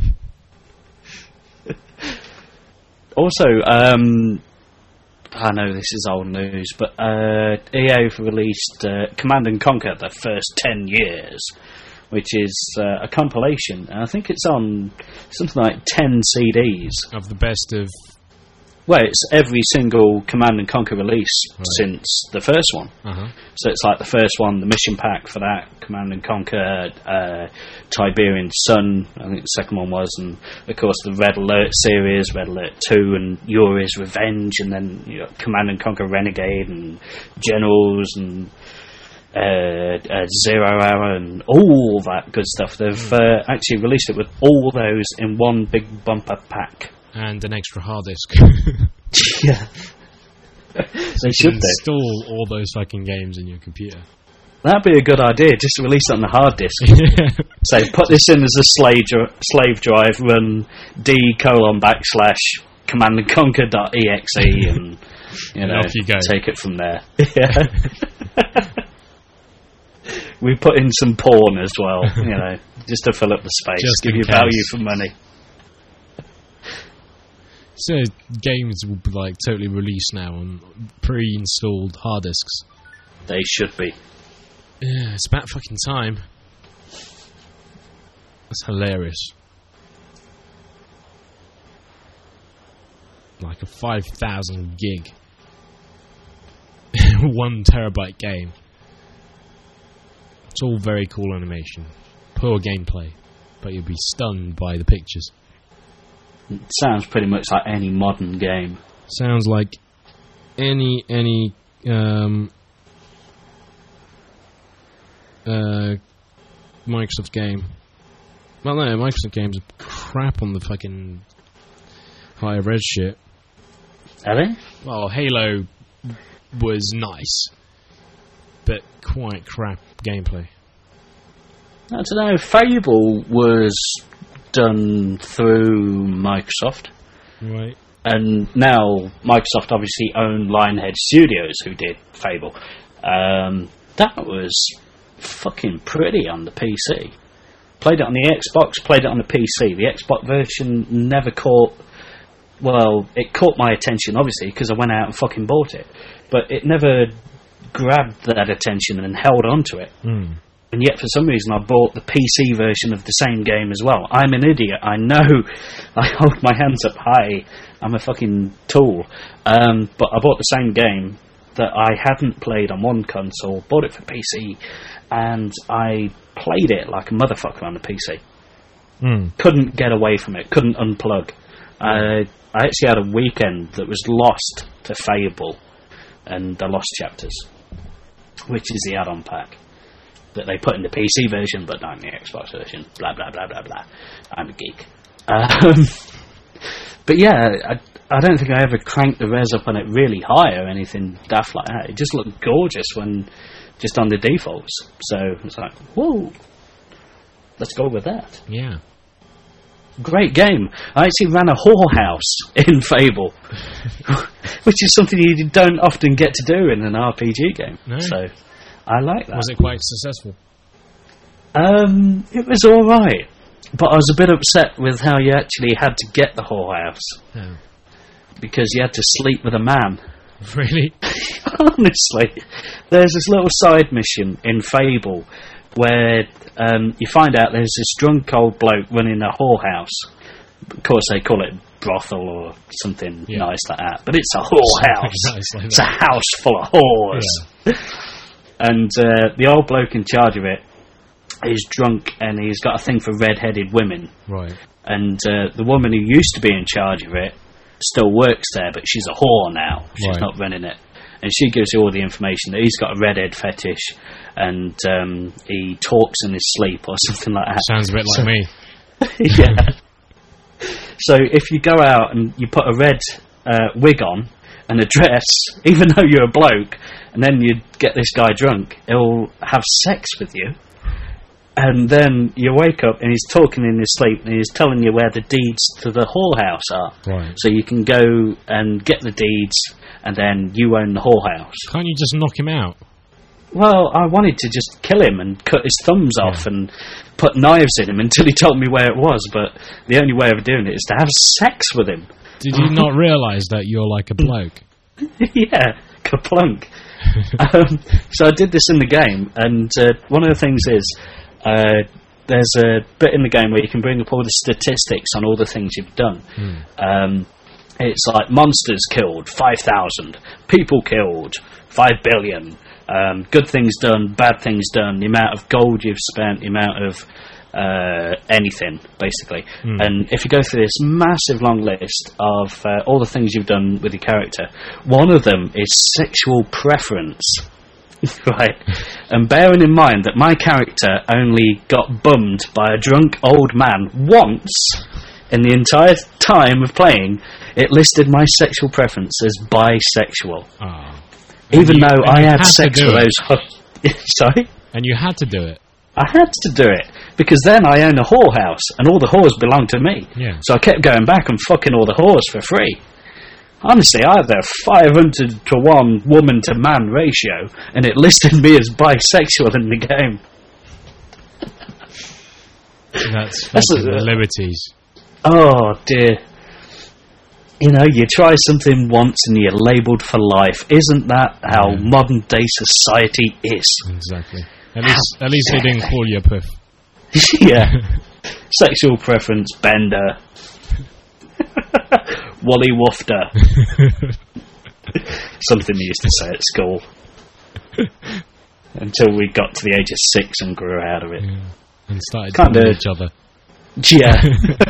Also, um, I know this is old news, but uh, E A have released uh, Command and Conquer: The First Ten Years, which is uh, a compilation. And I think it's on something like ten C Ds of the best of. Well, it's every single Command and Conquer release right. since the first one. Uh-huh. So it's like the first one, the mission pack for that, Command and Conquer, uh, Tiberian Sun, I think the second one was, and of course the Red Alert series, Red Alert two, and Yuri's Revenge, and then you know, Command and Conquer Renegade, and Generals, and uh, uh, Zero Hour, and all that good stuff. They've uh, actually released it with all those in one big bumper pack. And an extra hard disk. Yeah. They should install all those fucking games in your computer. That'd be a good idea, just to release it on the hard disk. Yeah. Say, put this in as a slave, dri- slave drive, run D colon backslash command and conquer dot exe, and, you know, off you go. Take it from there. Yeah. We put in some porn as well, you know, just to fill up the space, just give you case. value for money. So games will be like totally released now on pre-installed hard disks. They should be. Yeah, it's about fucking time. That's hilarious. Like a five thousand gig, one terabyte game. It's all very cool animation, poor gameplay, but you'll be stunned by the pictures. It sounds pretty much like any modern game. Sounds like any any um, uh, Microsoft game. Well, no, Microsoft games are crap on the fucking higher res shit. Are they? Well, Halo was nice, but quite crap gameplay. I don't know. Fable was done through Microsoft, Right. and now Microsoft obviously own Lionhead Studios, who did Fable. Um, that was fucking pretty on the P C. Played it on the Xbox, played it on the P C. The Xbox version never caught... Well, it caught my attention, obviously, because I went out and fucking bought it. But it never grabbed that attention and held on to it. Mm. And yet, for some reason, I bought the P C version of the same game as well. I'm an idiot, I know. I hold my hands up high. I'm a fucking tool. Um, but I bought the same game that I hadn't played on one console, bought it for P C, and I played it like a motherfucker on the P C. Mm. Couldn't get away from it, couldn't unplug. I, I actually had a weekend that was lost to Fable and the Lost Chapters, which is the add-on pack that they put in the P C version but not in the Xbox version. Blah, blah, blah, blah, blah. I'm a geek. Um, but yeah, I, I don't think I ever cranked the res up on it really high or anything daft like that. It just looked gorgeous when just on the defaults. So it's like, whoa, let's go with that. Yeah. Great game. I actually ran a whorehouse in Fable, which is something you don't often get to do in an R P G game. No. So I like that. Was it quite successful? Um, it was all right, but I was a bit upset with how you actually had to get the whorehouse Oh. because you had to sleep with a man. Really? Honestly, there's this little side mission in Fable where um, you find out there's this drunk old bloke running a whorehouse. Of course, they call it brothel or something Yeah. nice like that, but it's a whorehouse. Something nice like It's that. a house full of whores. And uh, the old bloke in charge of it is drunk, and he's got a thing for red-headed women. Right. And uh, the woman who used to be in charge of it still works there, but she's a whore now. She's Right. not running it. And she gives you all the information that he's got a redhead fetish, and um, he talks in his sleep or something like that. Sounds a bit like So- me. Yeah. So if you go out and you put a red uh, wig on and a dress, even though you're a bloke, and then you get this guy drunk, he'll have sex with you. And then you wake up and he's talking in his sleep and he's telling you where the deeds to the whorehouse are. Right. So you can go and get the deeds and then you own the whorehouse. Can't you just knock him out? Well, I wanted to just kill him and cut his thumbs Yeah. off and put knives in him until he told me where it was, but the only way of doing it is to have sex with him. Did you not realise that you're like a bloke? Yeah, kaplunk. um, so I did this in the game, and uh, one of the things is uh, there's a bit in the game where you can bring up all the statistics on all the things you've done. Mm. Um, it's like monsters killed, five thousand, people killed, five billion, um, good things done, bad things done, the amount of gold you've spent, the amount of uh, anything, basically. Mm. And if you go through this massive long list of uh, all the things you've done with your character, one of them is sexual preference. Right. And bearing in mind that my character only got bummed by a drunk old man once in the entire time of playing, it listed my sexual preference as bisexual. Oh. Even you- though and I you had had to sex do with it. those... Ho- Sorry? And you had to do it. I had to do it, because then I own a whorehouse, and all the whores belong to me. Yeah. So I kept going back and fucking all the whores for free. Honestly, I had a five hundred to one woman to man ratio, and it listed me as bisexual in the game. That's That's fucking a- liberties. Oh dear. You know, you try something once and you're labelled for life. Isn't that how Yeah. modern day society is? Exactly. At least, at least they didn't call you a puff. Yeah. Sexual preference bender. Wally Woofter. Something we used to say at school. Until we got to the age of six and grew out of it. Yeah. And started Kinda- killing each other. Yeah.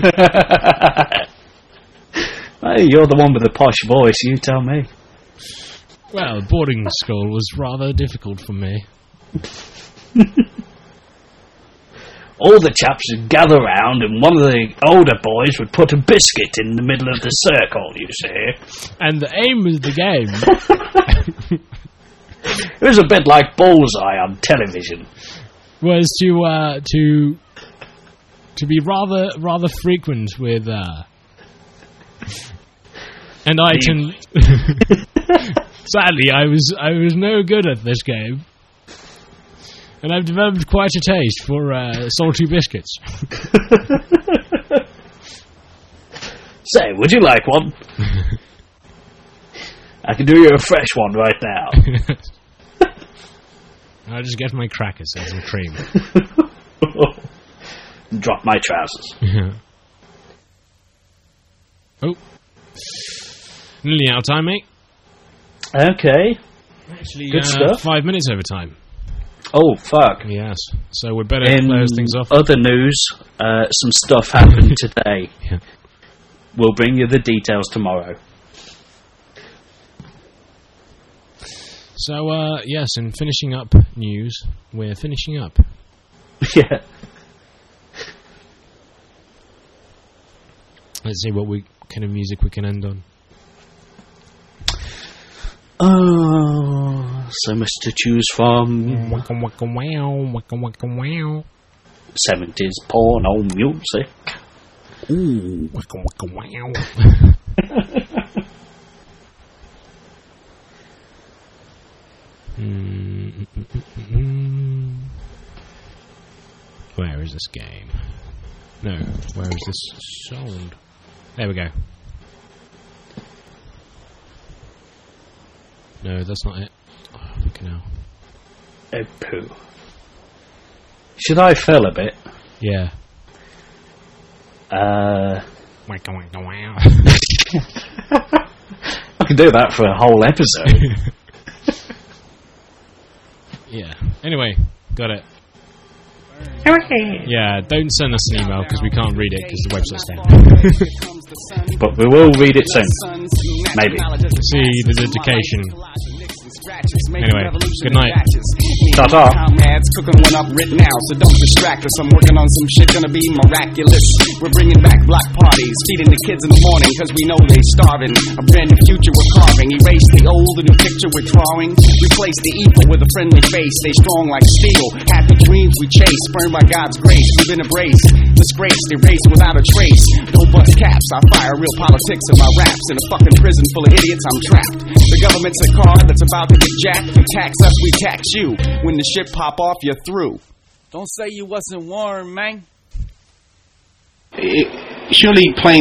Hey, you're the one with the posh voice, you tell me. Well, boarding school was rather difficult for me. all the chaps would gather round, and one of the older boys would put a biscuit in the middle of the circle, you see. And the aim of the game... It was a bit like Bullseye on television. Was to, uh, to... to be rather, rather frequent with, uh... and I can... Sadly, I was, I was no good at this game. And I've developed quite a taste for uh, salty biscuits. Say, would you like one? I can do you a fresh one right now. I'll just get my crackers and some cream. Drop my trousers. Yeah. Oh. Nearly out of time, mate. Okay. Actually, Good uh, stuff. Five minutes over time. Oh, fuck. Yes. So we better In close things off. other news, uh, some stuff happened today. Yeah. We'll bring you the details tomorrow. So, uh, yes, in finishing up news, we're finishing up. Yeah. Let's see what we kind of music we can end on. Oh, so much to choose from. Waka waka wow, waka waka wow. seventies porno music. Ooh, waka waka wow. mm, mm, mm, mm, mm. Where is this game? No, where is this sound? There we go. No, that's not it. Oh, fucking hell. Oh, poo. Should I fill a bit? Yeah. Uh, Waka waka wow. I could do that for a whole episode. Yeah. Anyway, got it. Yeah, don't send us an email because we can't read it because the website's down. But we will read it soon. Maybe. See the dedication. Anyway, good night. Ta-ta. Comrades cooking one up right now, so don't distract us. I'm working on some shit gonna be miraculous. We're bringing back block parties, feeding the kids in the morning, cause we know they starving. A brand new future we're carving. Erase the old, a new picture we're drawing. Replace the evil with a friendly face. Stay strong like steel. Happy dreams we chase, spurned by God's grace. We've been embraced, disgraced, erased without a trace. Don't bust caps, I fire real politics in my raps. In a fucking prison full of idiots, I'm trapped. The government's a card that's about to get jacked. You tax us, we tax you. When the shit pop off, you're through. Don't say you wasn't warned, man. It, surely playing